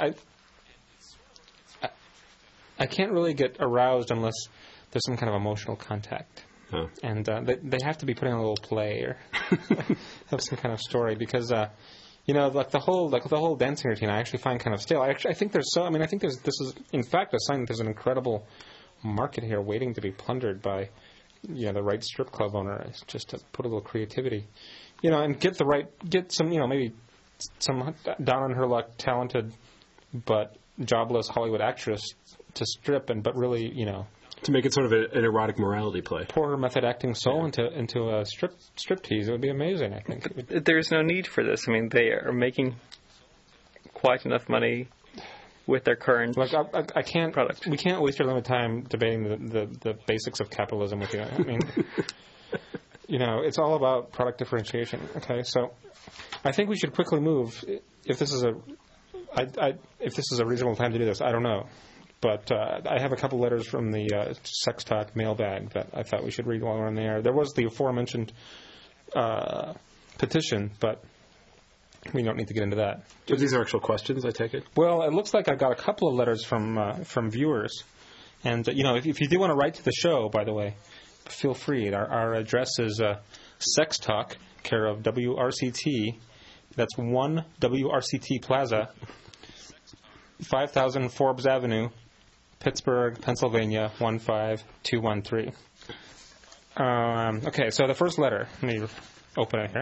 I can't really get aroused unless there's some kind of emotional contact, and they have to be putting on a little play or have some kind of story because. Like the whole dancing routine, I actually find kind of stale. I think this is in fact a sign that there's an incredible market here waiting to be plundered by, the right strip club owner, just to put a little creativity, and get some, maybe some down on her luck, talented but jobless Hollywood actress to strip but really, To make it sort of an erotic morality play. pour her method acting soul into a strip tease. It would be amazing, I think. There's no need for this. I mean, they are making quite enough money with their current I can't. product. We can't waste our limited time debating the basics of capitalism with you. I mean, it's all about product differentiation. Okay, so I think we should quickly move. If this is a reasonable time to do this, I don't know. But I have a couple letters from the Sex Talk mailbag that I thought we should read while we're on the air. There was the aforementioned petition, but we don't need to get into that. So these are actual questions, I take it? Well, it looks like I got a couple of letters from viewers. And, if you do want to write to the show, by the way, feel free. Our address is Sex Talk, care of WRCT. That's 1 WRCT Plaza, 5000 Forbes Avenue, Pittsburgh, Pennsylvania, 15213. Okay, so the first letter. Let me open it here.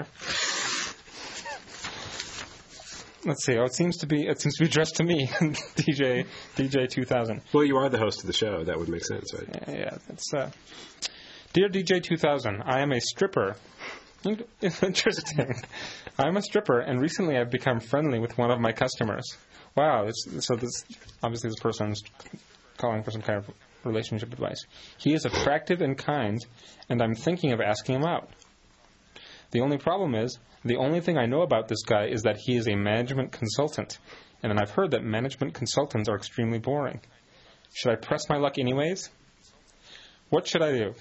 Let's see. Oh, it seems to be addressed to me, DJ 2000. Well, you are the host of the show. That would make sense, right? Yeah. It's Dear DJ 2000, I am a stripper. Interesting. I'm a stripper, and recently I've become friendly with one of my customers. Wow. Obviously this person's calling for some kind of relationship advice. He is attractive and kind, and I'm thinking of asking him out. The only problem is, the only thing I know about this guy is that he is a management consultant, and then I've heard that management consultants are extremely boring. Should I press my luck anyways? What should I do?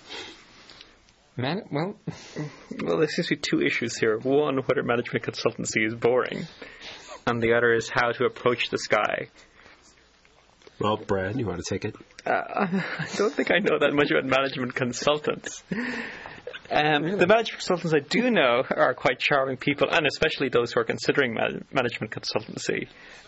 Well, there seems to be two issues here. One, whether management consultancy is boring, and the other is how to approach this guy. Well, Brad, you want to take it? I don't think I know that much about management consultants. Really? The management consultants I do know are quite charming people, and especially those who are considering management consultancy.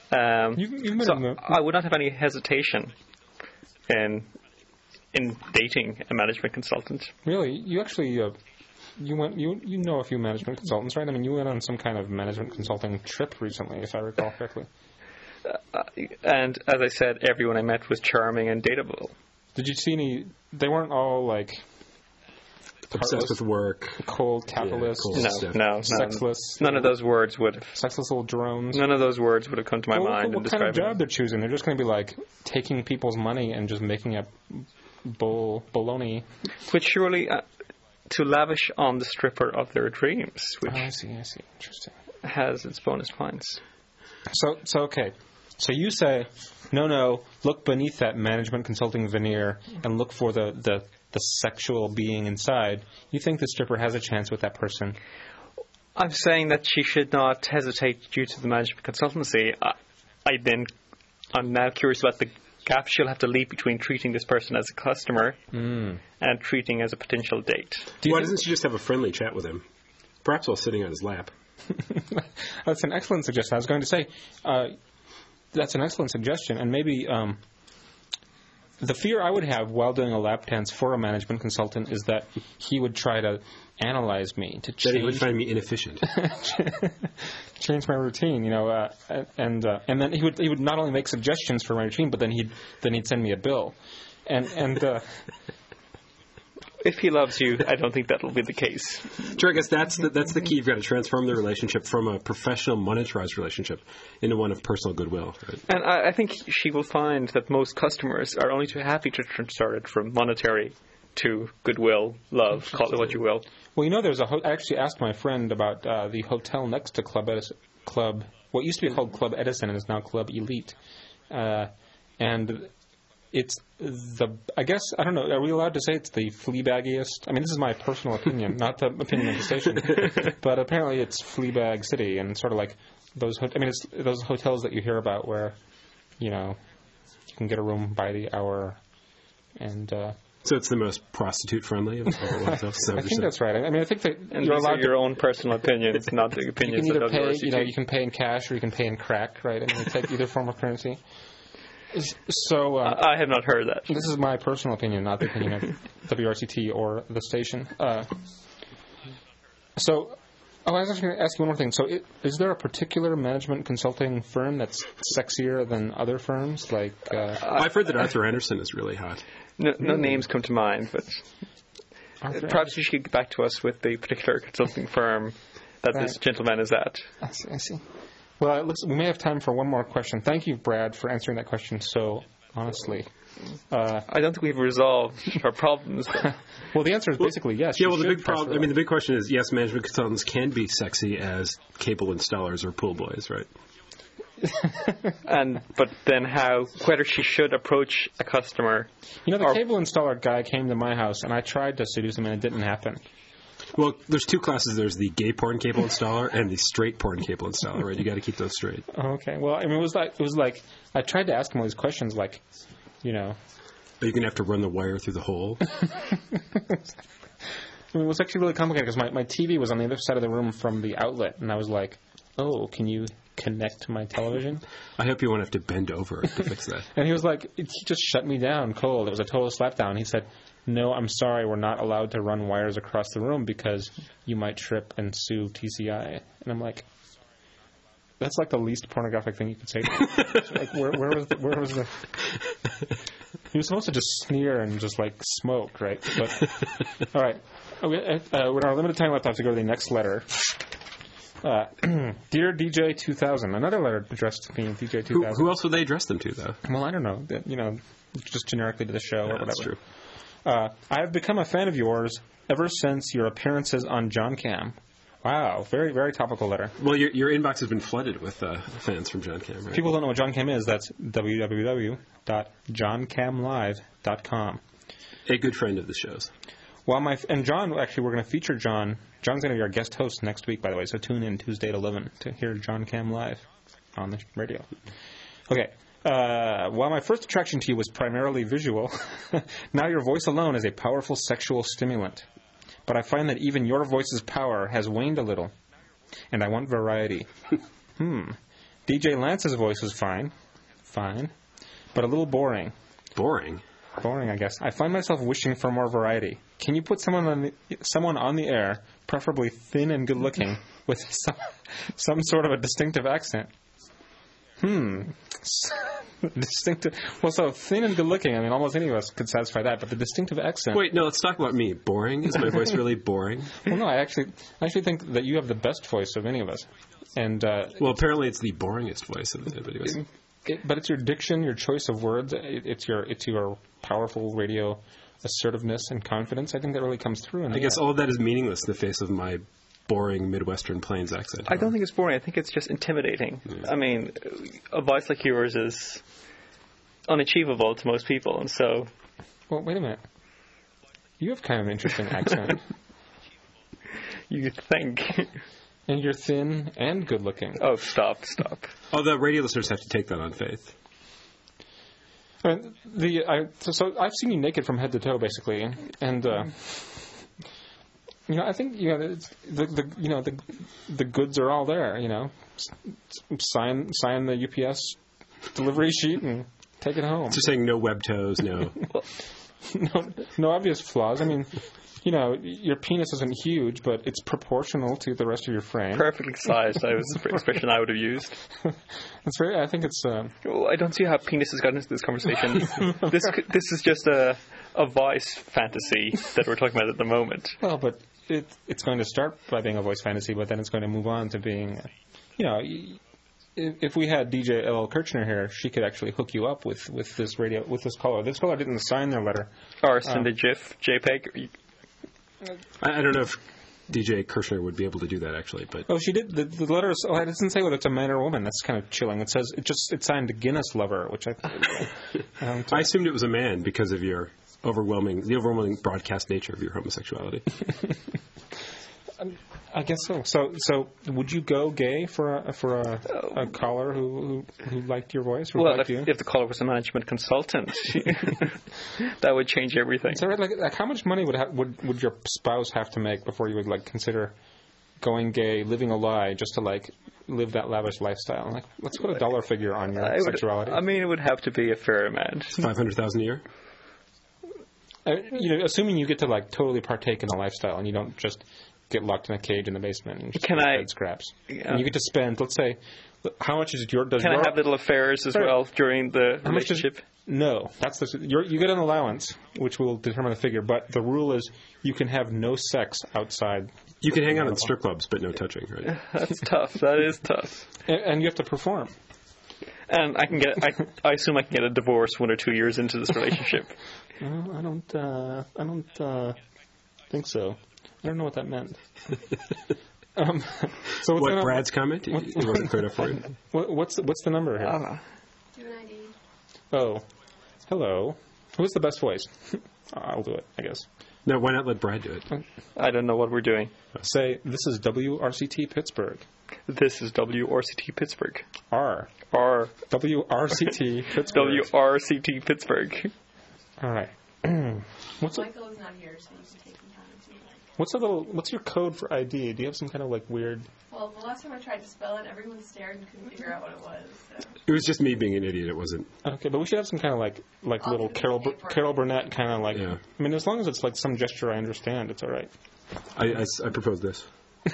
I would not have any hesitation in dating a management consultant. Really? You actually you know a few management consultants, right? I mean, you went on some kind of management consulting trip recently, if I recall correctly. And as I said, everyone I met was charming and dateable. Did you see any? They weren't all like obsessed with work, cold capitalists, no, sexless. None of those words would have. Sexless little drones. None of those words would have come to my mind. What kind of job they're choosing? They're just going to be like taking people's money and just making up baloney. Which surely to lavish on the stripper of their dreams. Which I see. Interesting. Has its bonus points. So okay. So you say, no, look beneath that management consulting veneer and look for the sexual being inside. You think the stripper has a chance with that person? I'm saying that she should not hesitate due to the management consultancy. I'm now curious about the gap she'll have to leap between treating this person as a customer and treating as a potential date. Why doesn't she just have a friendly chat with him? Perhaps while sitting on his lap. That's an excellent suggestion. I was going to say... that's an excellent suggestion, and maybe the fear I would have while doing a lap dance for a management consultant is that he would try to analyze me to change. That he would find me inefficient. Change my routine, and then he would not only make suggestions for my routine, but then he'd send me a bill, and. If he loves you, I don't think that'll be the case. Sure, I guess that's the key. You've got to transform the relationship from a professional, monetarized relationship into one of personal goodwill. Right? And I think she will find that most customers are only too happy to start it from monetary to goodwill, love, call it what you will. Well, there's I actually asked my friend about the hotel next to what used to be called Club Edison and is now Club Elite. And it's I guess, I don't know, are we allowed to say it's the Fleabaggiest? I mean, this is my personal opinion, not the opinion of the station. But apparently it's Fleabag City, and sort of like it's those hotels that you hear about where, you can get a room by the hour, and... So it's the most prostitute-friendly of all hotels? I think that's right. I mean, I think that and you're these allowed are your own personal opinions, not the opinions of the WRCT. You can either pay, you can pay in cash or you can pay in crack, right? I mean, you take either form of currency. So I have not heard that. This is my personal opinion, not the opinion of WRCT or the station. I was actually going to ask you one more thing. So, is there a particular management consulting firm that's sexier than other firms? Like, I've heard that Arthur Andersen is really hot. No names come to mind, but perhaps you should get back to us with the particular consulting firm that this gentleman is at. I see. Well, it looks, we may have time for one more question. Thank you, Brad, for answering that question so honestly. I don't think we've resolved our problems. Well, the answer is basically yes. Yeah, well, the big problem, the big question is, yes, management consultants can be sexy as cable installers or pool boys, right? But then whether she should approach a customer. The cable installer guy came to my house, and I tried to seduce him, and it didn't happen. Well, there's two classes. There's the gay porn cable installer and the straight porn cable installer, right? You got to keep those straight. Okay. Well, I mean, it was like I tried to ask him all these questions, like, Are you going to have to run the wire through the hole? It was actually really complicated because my TV was on the other side of the room from the outlet, and I was like, "Oh, can you connect to my television?" I hope you won't have to bend over to fix that. And he was like, he just shut me down cold. It was a total slapdown. He said, "No, I'm sorry, we're not allowed to run wires across the room because you might trip and sue TCI." And I'm like, that's like the least pornographic thing you could say to me. Like, where was the... He was supposed to just sneer and just, like, smoke, right? But, all right. With our limited time left, I have to go to the next letter. Dear DJ 2000. Another letter addressed to me, DJ 2000. Who else would they address them to, though? Well, I don't know. Just generically to the show or whatever. That's true. I have become a fan of yours ever since your appearances on John Cam. Wow, very, very topical letter. Well, your inbox has been flooded with fans from John Cam, right? People don't know what John Cam is. That's www.johncamlive.com. A good friend of the show's. And John, actually, we're going to feature John. John's going to be our guest host next week, by the way, so tune in Tuesday at 11 to hear John Cam live on the radio. Okay. While my first attraction to you was primarily visual, now your voice alone is a powerful sexual stimulant. But I find that even your voice's power has waned a little, and I want variety. DJ Lance's voice was fine, but a little boring. Boring? Boring, I guess. I find myself wishing for more variety. Can you put someone on the air, preferably thin and good-looking, with some sort of a distinctive accent? Distinctive. Well, so thin and good-looking. I mean, almost any of us could satisfy that. But the distinctive accent. Wait, no. Let's talk about me. Boring? Is my voice really boring? Well, no. I actually think that you have the best voice of any of us. And well, apparently, it's the boringest voice of anybody. But it's your diction, your choice of words. It's your powerful radio assertiveness and confidence. I think that really comes through. I guess all of that is meaningless in the face of my boring Midwestern Plains accent. I don't think it's boring. I think it's just intimidating. Yeah. I mean, a voice like yours is unachievable to most people, and so... Well, wait a minute. You have kind of an interesting accent. You think. And you're thin and good-looking. Oh, stop. Oh, the radio listeners have to take that on faith. So I've seen you naked from head to toe, basically, and... I think the goods are all there. Sign the UPS delivery sheet and Take it home. So saying no web toes, no. No obvious flaws. I mean, you know, your penis isn't huge, but it's proportional to the rest of your frame. Perfectly sized. That was the expression I would have used. That's very. I think it's. Oh, I don't see how penis has gotten into this conversation. This is just a voice fantasy that we're talking about at the moment. Well, but it's going to start by being a voice fantasy, but then it's going to move on to being, you know. If we had DJ L.L. Kirchner here, she could actually hook you up with this caller. This caller didn't sign their letter. Or send a GIF, JPEG. I don't know if DJ Kirchner would be able to do that, actually. But she did. The letter is, it doesn't say whether it's a man or a woman. That's kind of chilling. It says it's signed a Guinness lover, which I assumed it was a man because of the overwhelming broadcast nature of your homosexuality. I guess so. So would you go gay for a caller who liked your voice? Or Well, liked if the caller was a management consultant, that would change everything. So, like how much money would your spouse have to make before you would consider going gay, living a lie, just to live that lavish lifestyle? Let's put a dollar figure on your sexuality. It would have to be a fair amount. $500,000 a year. Assuming you get to totally partake in the lifestyle and you don't just get locked in a cage in the basement and just bed scraps. And you get to spend, let's say, how much is your... Can I have little affairs as well during the relationship? No. You get an allowance, which will determine the figure, but the rule is you can have no sex outside. You can hang out in strip clubs, but no touching, right? That's tough. That is tough. And you have to perform. And I assume I can get a divorce 1 or 2 years into this relationship. I don't think so. I don't know what that meant. So what Brad's comment? It wasn't clear enough for you. What's the number here? 290. Oh, hello. Who's the best voice? I'll do it, I guess. No, why not let Brad do it? I don't know what we're doing. Say, this is WRCT Pittsburgh. This is WRCT Pittsburgh. R. WRCT Pittsburgh. WRCT Pittsburgh. All right. Michael is not here, so you can take him time if you like. What's your code for ID? Do you have some kind of weird... Well, the last time I tried to spell it, everyone stared and couldn't figure out what it was. So. It was just me being an idiot. It wasn't. Okay, but we should have some kind of little Carol Burnett kind of Yeah. I mean, as long as it's some gesture I understand, it's all right. I propose this.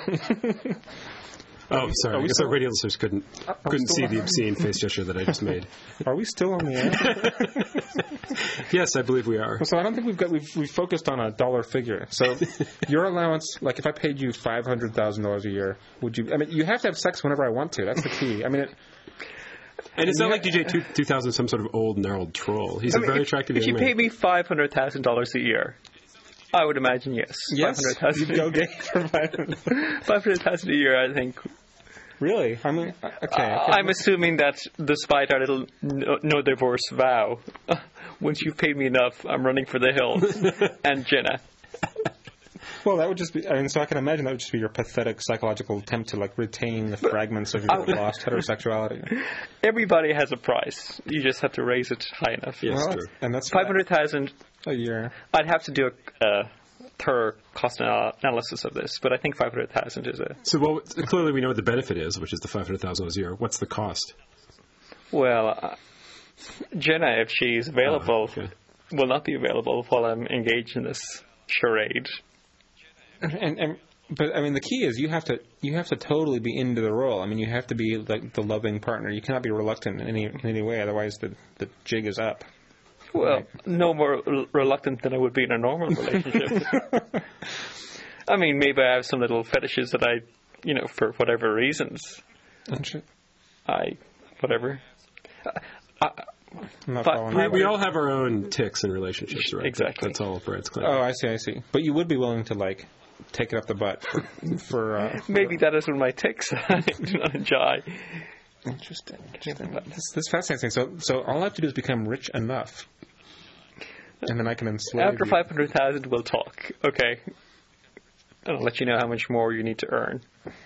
Oh, sorry. I guess our radio listeners couldn't see the obscene face gesture that I just made. Are we still on the air? Yes, I believe we are. So I don't think we've focused on a dollar figure. So your allowance, if I paid you $500,000 a year, would you? I mean, you have to have sex whenever I want to. That's the key. I mean, and it's not like DJ 2000 is some sort of old gnarled troll. He's a very attractive young man. If you paid me $500,000 a year, I would imagine yes. Yes, you'd go gay for $500,000 a year, I think. Really? I mean, okay. I'm assuming that despite our little no divorce vow, once you've paid me enough, I'm running for the hills. And Jenna. Well, that would just be, so I can imagine that would just be your pathetic psychological attempt to retain the fragments of your lost heterosexuality. Everybody has a price. You just have to raise it high enough. Yes, true. And that's $500,000 a year. I'd have to do a thorough cost analysis of this, but I think $500,000 is a... So, clearly we know what the benefit is, which is the $500,000 a year. What's the cost? Well, Jenna, if she's available, will not be available while I'm engaged in this charade. But I mean, the key is you have to totally be into the role. I mean, you have to be the loving partner. You cannot be reluctant in any way, otherwise the jig is up. Well, no more reluctant than I would be in a normal relationship. I mean, maybe I have some little fetishes that I, for whatever reasons. Whatever. We all have our own tics in relationships, right? Exactly. That's all Brad's claim. Oh, I see. But you would be willing to take it up the butt for maybe that is one of my tics I do not enjoy. Interesting. This is fascinating. So all I have to do is become rich enough, and then I can enslave After you. 500,000, we'll talk. Okay. And I'll let you know how much more you need to earn.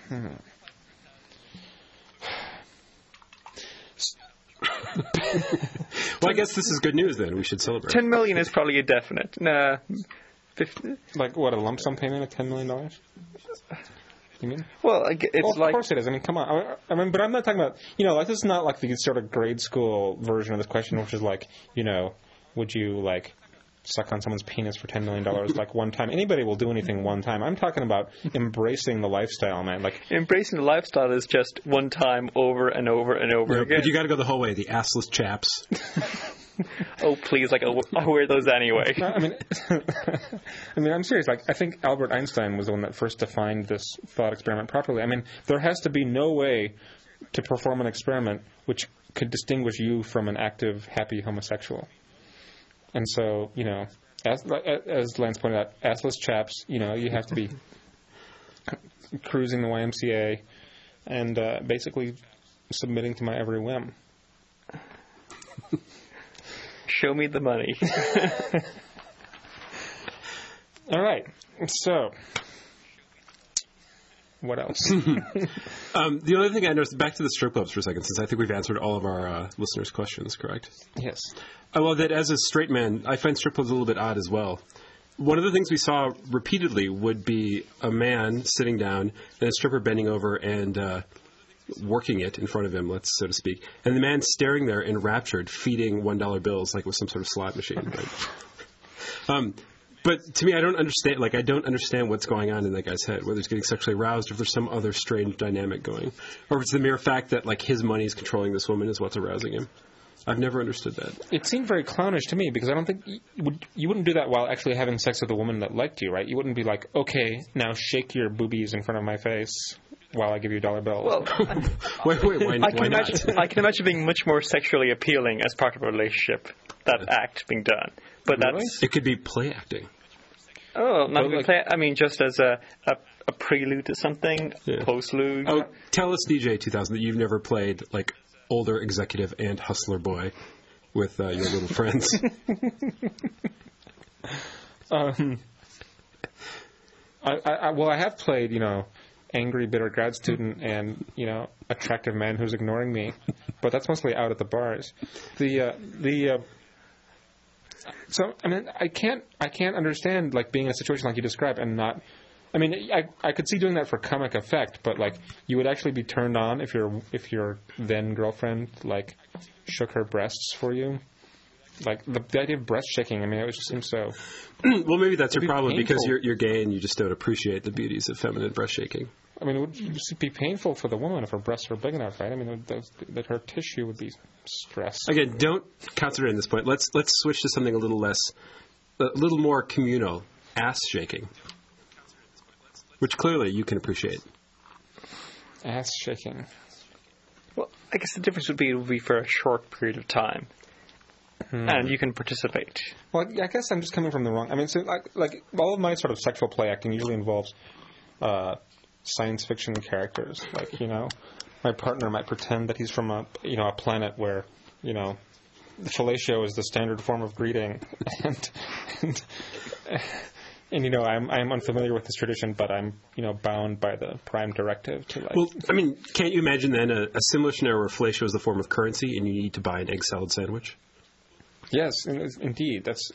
Well, I guess this is good news then. We should celebrate. 10 million is probably a definite. Nah, 50. What, a lump sum payment of $10 million? You mean? Well, it's Of course it is. I mean, come on. I mean, but I'm not talking about, like, this is not like the sort of grade school version of this question, which is like, would you, like, suck on someone's penis for $10 million like one time? Anybody will do anything one time. I'm talking about embracing the lifestyle, man. Like, embracing the lifestyle is just one time over and over and over again. But you got to go the whole way. The assless chaps. Oh, please! Like, I wear those anyway. No, I mean, I'm serious. Like, I think Albert Einstein was the one that first defined this thought experiment properly. I mean, there has to be no way to perform an experiment which could distinguish you from an active, happy homosexual. And so, as Lance pointed out, assless chaps, you have to be cruising the YMCA and basically submitting to my every whim. Show me the money. All right. So, what else? The other thing I noticed, back to the strip clubs for a second, since I think we've answered all of our listeners' questions, correct? Yes. Well, that as a straight man, I find strip clubs a little bit odd as well. One of the things we saw repeatedly would be a man sitting down and a stripper bending over and working it in front of him, so to speak, and the man staring there enraptured, feeding $1 bills like with some sort of slot machine. Right? But to me, I don't understand what's going on in that guy's head, whether he's getting sexually aroused, or if there's some other strange dynamic going, or if it's the mere fact that like his money is controlling this woman is what's arousing him. I've never understood that. It seemed very clownish to me because I don't think you wouldn't do that while actually having sex with a woman that liked you, right? You wouldn't be like, okay, now shake your boobies in front of my face while I give you $1 bills. Well, why not? I can imagine being much more sexually appealing as part of a relationship, that act being done. But really? It could be play acting. Oh, not even play. I mean, just as a prelude to something, postlude. Oh, tell us, DJ 2000, that you've never played like older executive and hustler boy with your little friends. I have played, angry, bitter grad student and, attractive man who's ignoring me, but that's mostly out at the bars. So, I mean, I can't understand, like, being in a situation like you described and not... I mean, I could see doing that for comic effect, but, like, you would actually be turned on if your then-girlfriend, like, shook her breasts for you. Like, the idea of breast shaking, I mean, it just seems so... Well, maybe that's your problem, painful. because you're gay and you just don't appreciate the beauties of feminine breast shaking. I mean, it would just be painful for the woman if her breasts were big enough, right? I mean, that her tissue would be stressed. Again, don't concentrate on this point. Let's switch to something a little more communal. Ass shaking, which clearly you can appreciate. Ass shaking. Well, I guess the difference would be for a short period of time, and you can participate. Well, I guess I'm just coming from the wrong... I mean, so like all of my sort of sexual play acting usually involves science fiction characters. Like, my partner might pretend that he's from a planet where, the fellatio is the standard form of greeting, and I'm unfamiliar with this tradition, but I'm bound by the prime directive to like. Well, I mean, can't you imagine then a similar scenario where fellatio is the form of currency, and you need to buy an egg salad sandwich? Yes, indeed. That's.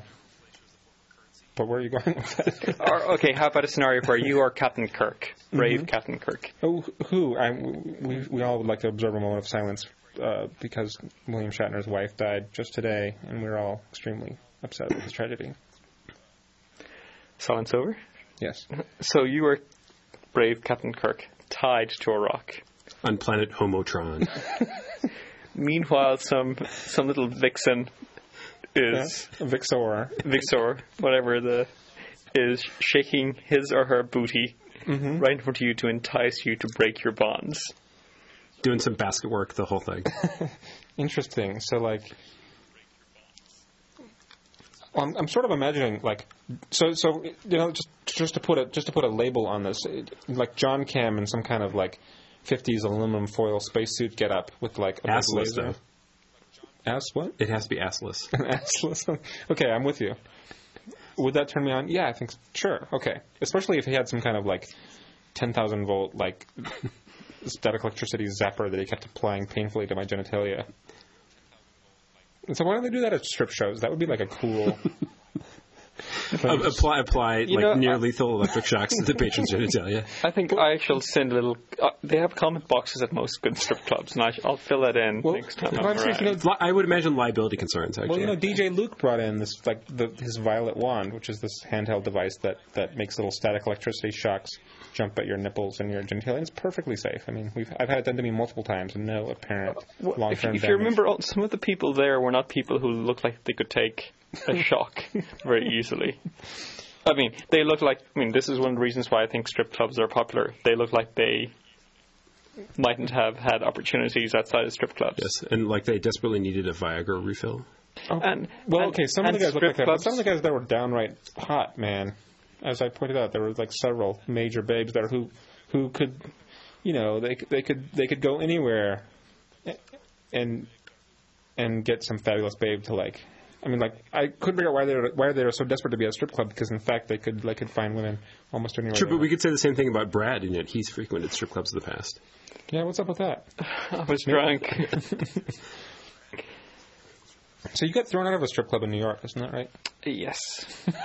But where are you going with that? Okay, how about a scenario where you are Captain Kirk, brave Captain Kirk? Oh, who? We all would like to observe a moment of silence because William Shatner's wife died just today, and we're all extremely upset with this tragedy. Silence over? Yes. So you are brave Captain Kirk, tied to a rock. On planet Homotron. Meanwhile, some little vixen is... Vixor, whatever is shaking his or her booty right in front of you to entice you to break your bonds. Doing some basket work, the whole thing. Interesting. So, like... I'm sort of imagining, like, so just to put a label on this, like John Cam in some kind of like 50s aluminum foil spacesuit get up with like a assless laser. though. Ass what? It has to be assless. Assless. Okay, I'm with you. Would that turn me on? Yeah, I think sure. Okay, especially if he had some kind of like 10,000 volt like static electricity zapper that he kept applying painfully to my genitalia. So why don't they do that at strip shows? That would be like a cool... Apply near lethal electric shocks to the patrons' genitalia. I think I shall send a little. They have comment boxes at most good strip clubs, and I'll fill that in next time. I would imagine liability concerns. Actually, well, DJ Luke brought in this his Violet Wand, which is this handheld device that makes little static electricity shocks jump at your nipples and your genitalia. And it's perfectly safe. I mean, I've had it done to me multiple times, and no apparent long-term damage. If you remember, some of the people there were not people who looked like they could take a shock very easily. I mean, they look like. I mean, this is one of the reasons why I think strip clubs are popular. They look like they mightn't have had opportunities outside of strip clubs. Yes, and like they desperately needed a Viagra refill. Oh. Some of the guys looked like that, but some of the guys that were downright hot, man. As I pointed out, there were like several major babes there who could, they could go anywhere and get some fabulous babe to like. I mean, like, I couldn't figure out why they were so desperate to be at a strip club, because in fact they could find women almost anywhere. True, but we could say the same thing about Brad, and yet he's frequented strip clubs in the past. Yeah, what's up with that? I was drunk. So you got thrown out of a strip club in New York, isn't that right? Yes.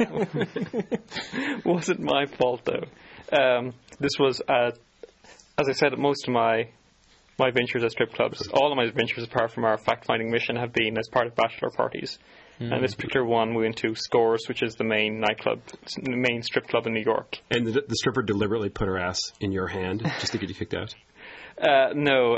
Wasn't my fault, though. This was, as I said, most of my ventures at strip clubs, all of my ventures apart from our fact-finding mission, have been as part of bachelor parties. And this particular one, we went to Scores, which is the main nightclub, the main strip club in New York. And the stripper deliberately put her ass in your hand just to get you kicked out? No,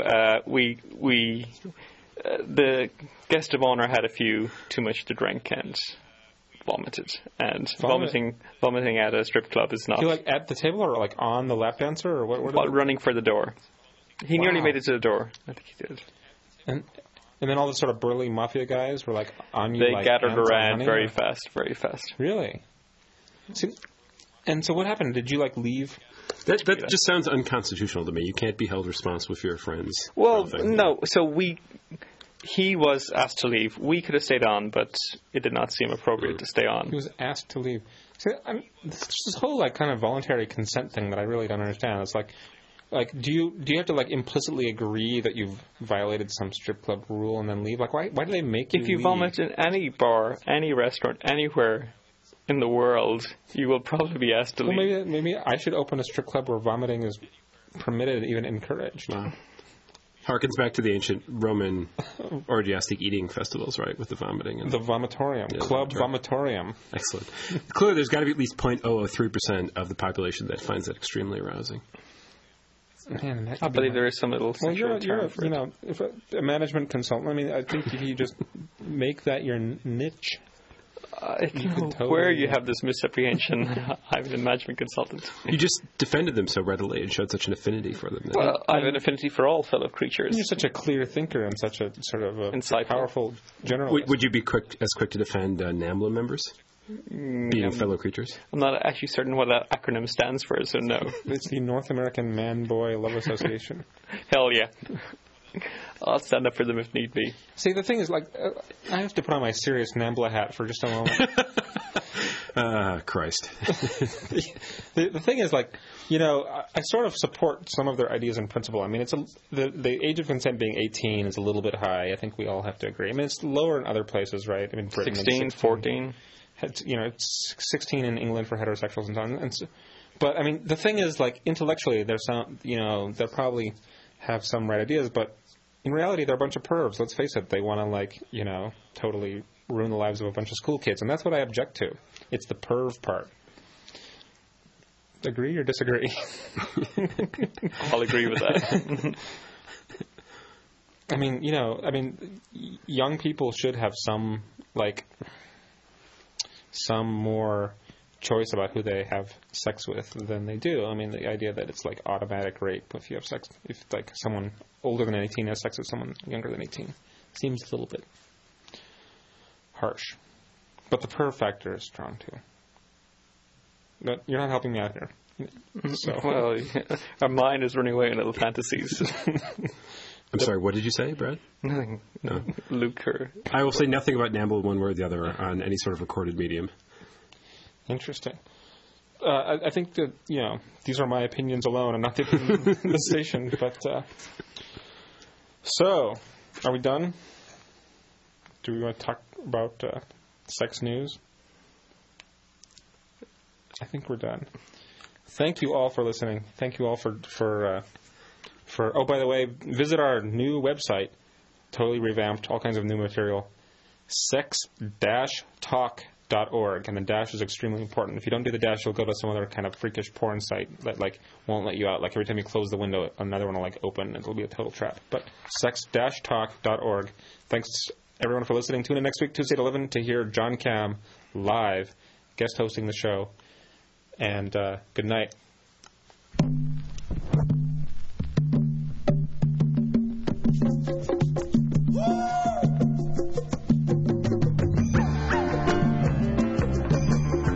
the guest of honor had a few too much to drink and vomited. And vomiting at a strip club is not. You like at the table or like on the lap dancer or what? Running for the door. He nearly made it to the door. I think he did. And then all the sort of burly mafia guys were like on you. They gathered around very fast. Really? See, and so what happened? Did you like leave? That just sounds unconstitutional to me. You can't be held responsible for your friends. Well, no. So he was asked to leave. We could have stayed on, but it did not seem appropriate to stay on. He was asked to leave. See, this whole like kind of voluntary consent thing that I really don't understand. It's like, do you have to like implicitly agree that you've violated some strip club rule and then leave? Like, why do they make you? If you leave? vomit in any bar, any restaurant, anywhere in the world, you will probably be asked to leave. Maybe I should open a strip club where vomiting is permitted, even encouraged. Wow. Harkens back to the ancient Roman orgiastic eating festivals, right, with the vomiting. And the vomitorium. Yeah, Club vomitorium. Excellent. Clearly, there's got to be at least 0.003% of the population that finds that extremely arousing. Man, I believe there is some little sexual term for it. If a management consultant, I mean, I think if you just make that your niche. Where you have this misapprehension, I'm a management consultant. You just defended them so readily and showed such an affinity for them. Well, I have an affinity for all fellow creatures. You're such a clear thinker and such a sort of a powerful generalist. Would you be as quick to defend NAMBLA members? Being fellow creatures? I'm not actually certain what that acronym stands for, so no. It's the North American Man-Boy Love Association. Hell yeah. I'll stand up for them if need be. See, the thing is, like, I have to put on my serious NAMBLA hat for just a moment. Christ. The thing is, like, I sort of support some of their ideas in principle. I mean, the age of consent being 18 is a little bit high. I think we all have to agree. I mean, it's lower in other places, right? I mean, Britain 16, 14. It's 16 in England for heterosexuals and so on. But I mean, the thing is, like, intellectually, there's some, they'll probably have some right ideas, but in reality, they're a bunch of pervs. Let's face it. They want to, like, totally ruin the lives of a bunch of school kids, and that's what I object to. It's the perv part. Agree or disagree? I'll agree with that. I mean, young people should have some more choice about who they have sex with than they do. I mean, the idea that it's like automatic rape if you have sex, if like someone older than 18 has sex with someone younger than 18, seems a little bit harsh. But the perv factor is strong too. But you're not helping me out here. So. Well, our mind is running away in little fantasies. I'm sorry, what did you say, Brad? Nothing. No. Luke. I will say nothing about NAMBLA one way or the other on any sort of recorded medium. Interesting. I think that, these are my opinions alone. I'm not taking the station. But so, are we done? Do we want to talk about sex news? I think we're done. Thank you all for listening. Thank you all for. Oh, by the way, visit our new website. Totally revamped. All kinds of new material. sex-talk.org, and the dash is extremely important. If you don't do the dash, you'll go to some other kind of freakish porn site that won't let you out. Like every time you close the window, another one will open, and it'll be a total trap. But sex-talk.org. Thanks everyone for listening. Tune in next week, Tuesday at 11, to hear John Cam live, guest hosting the show. And good night.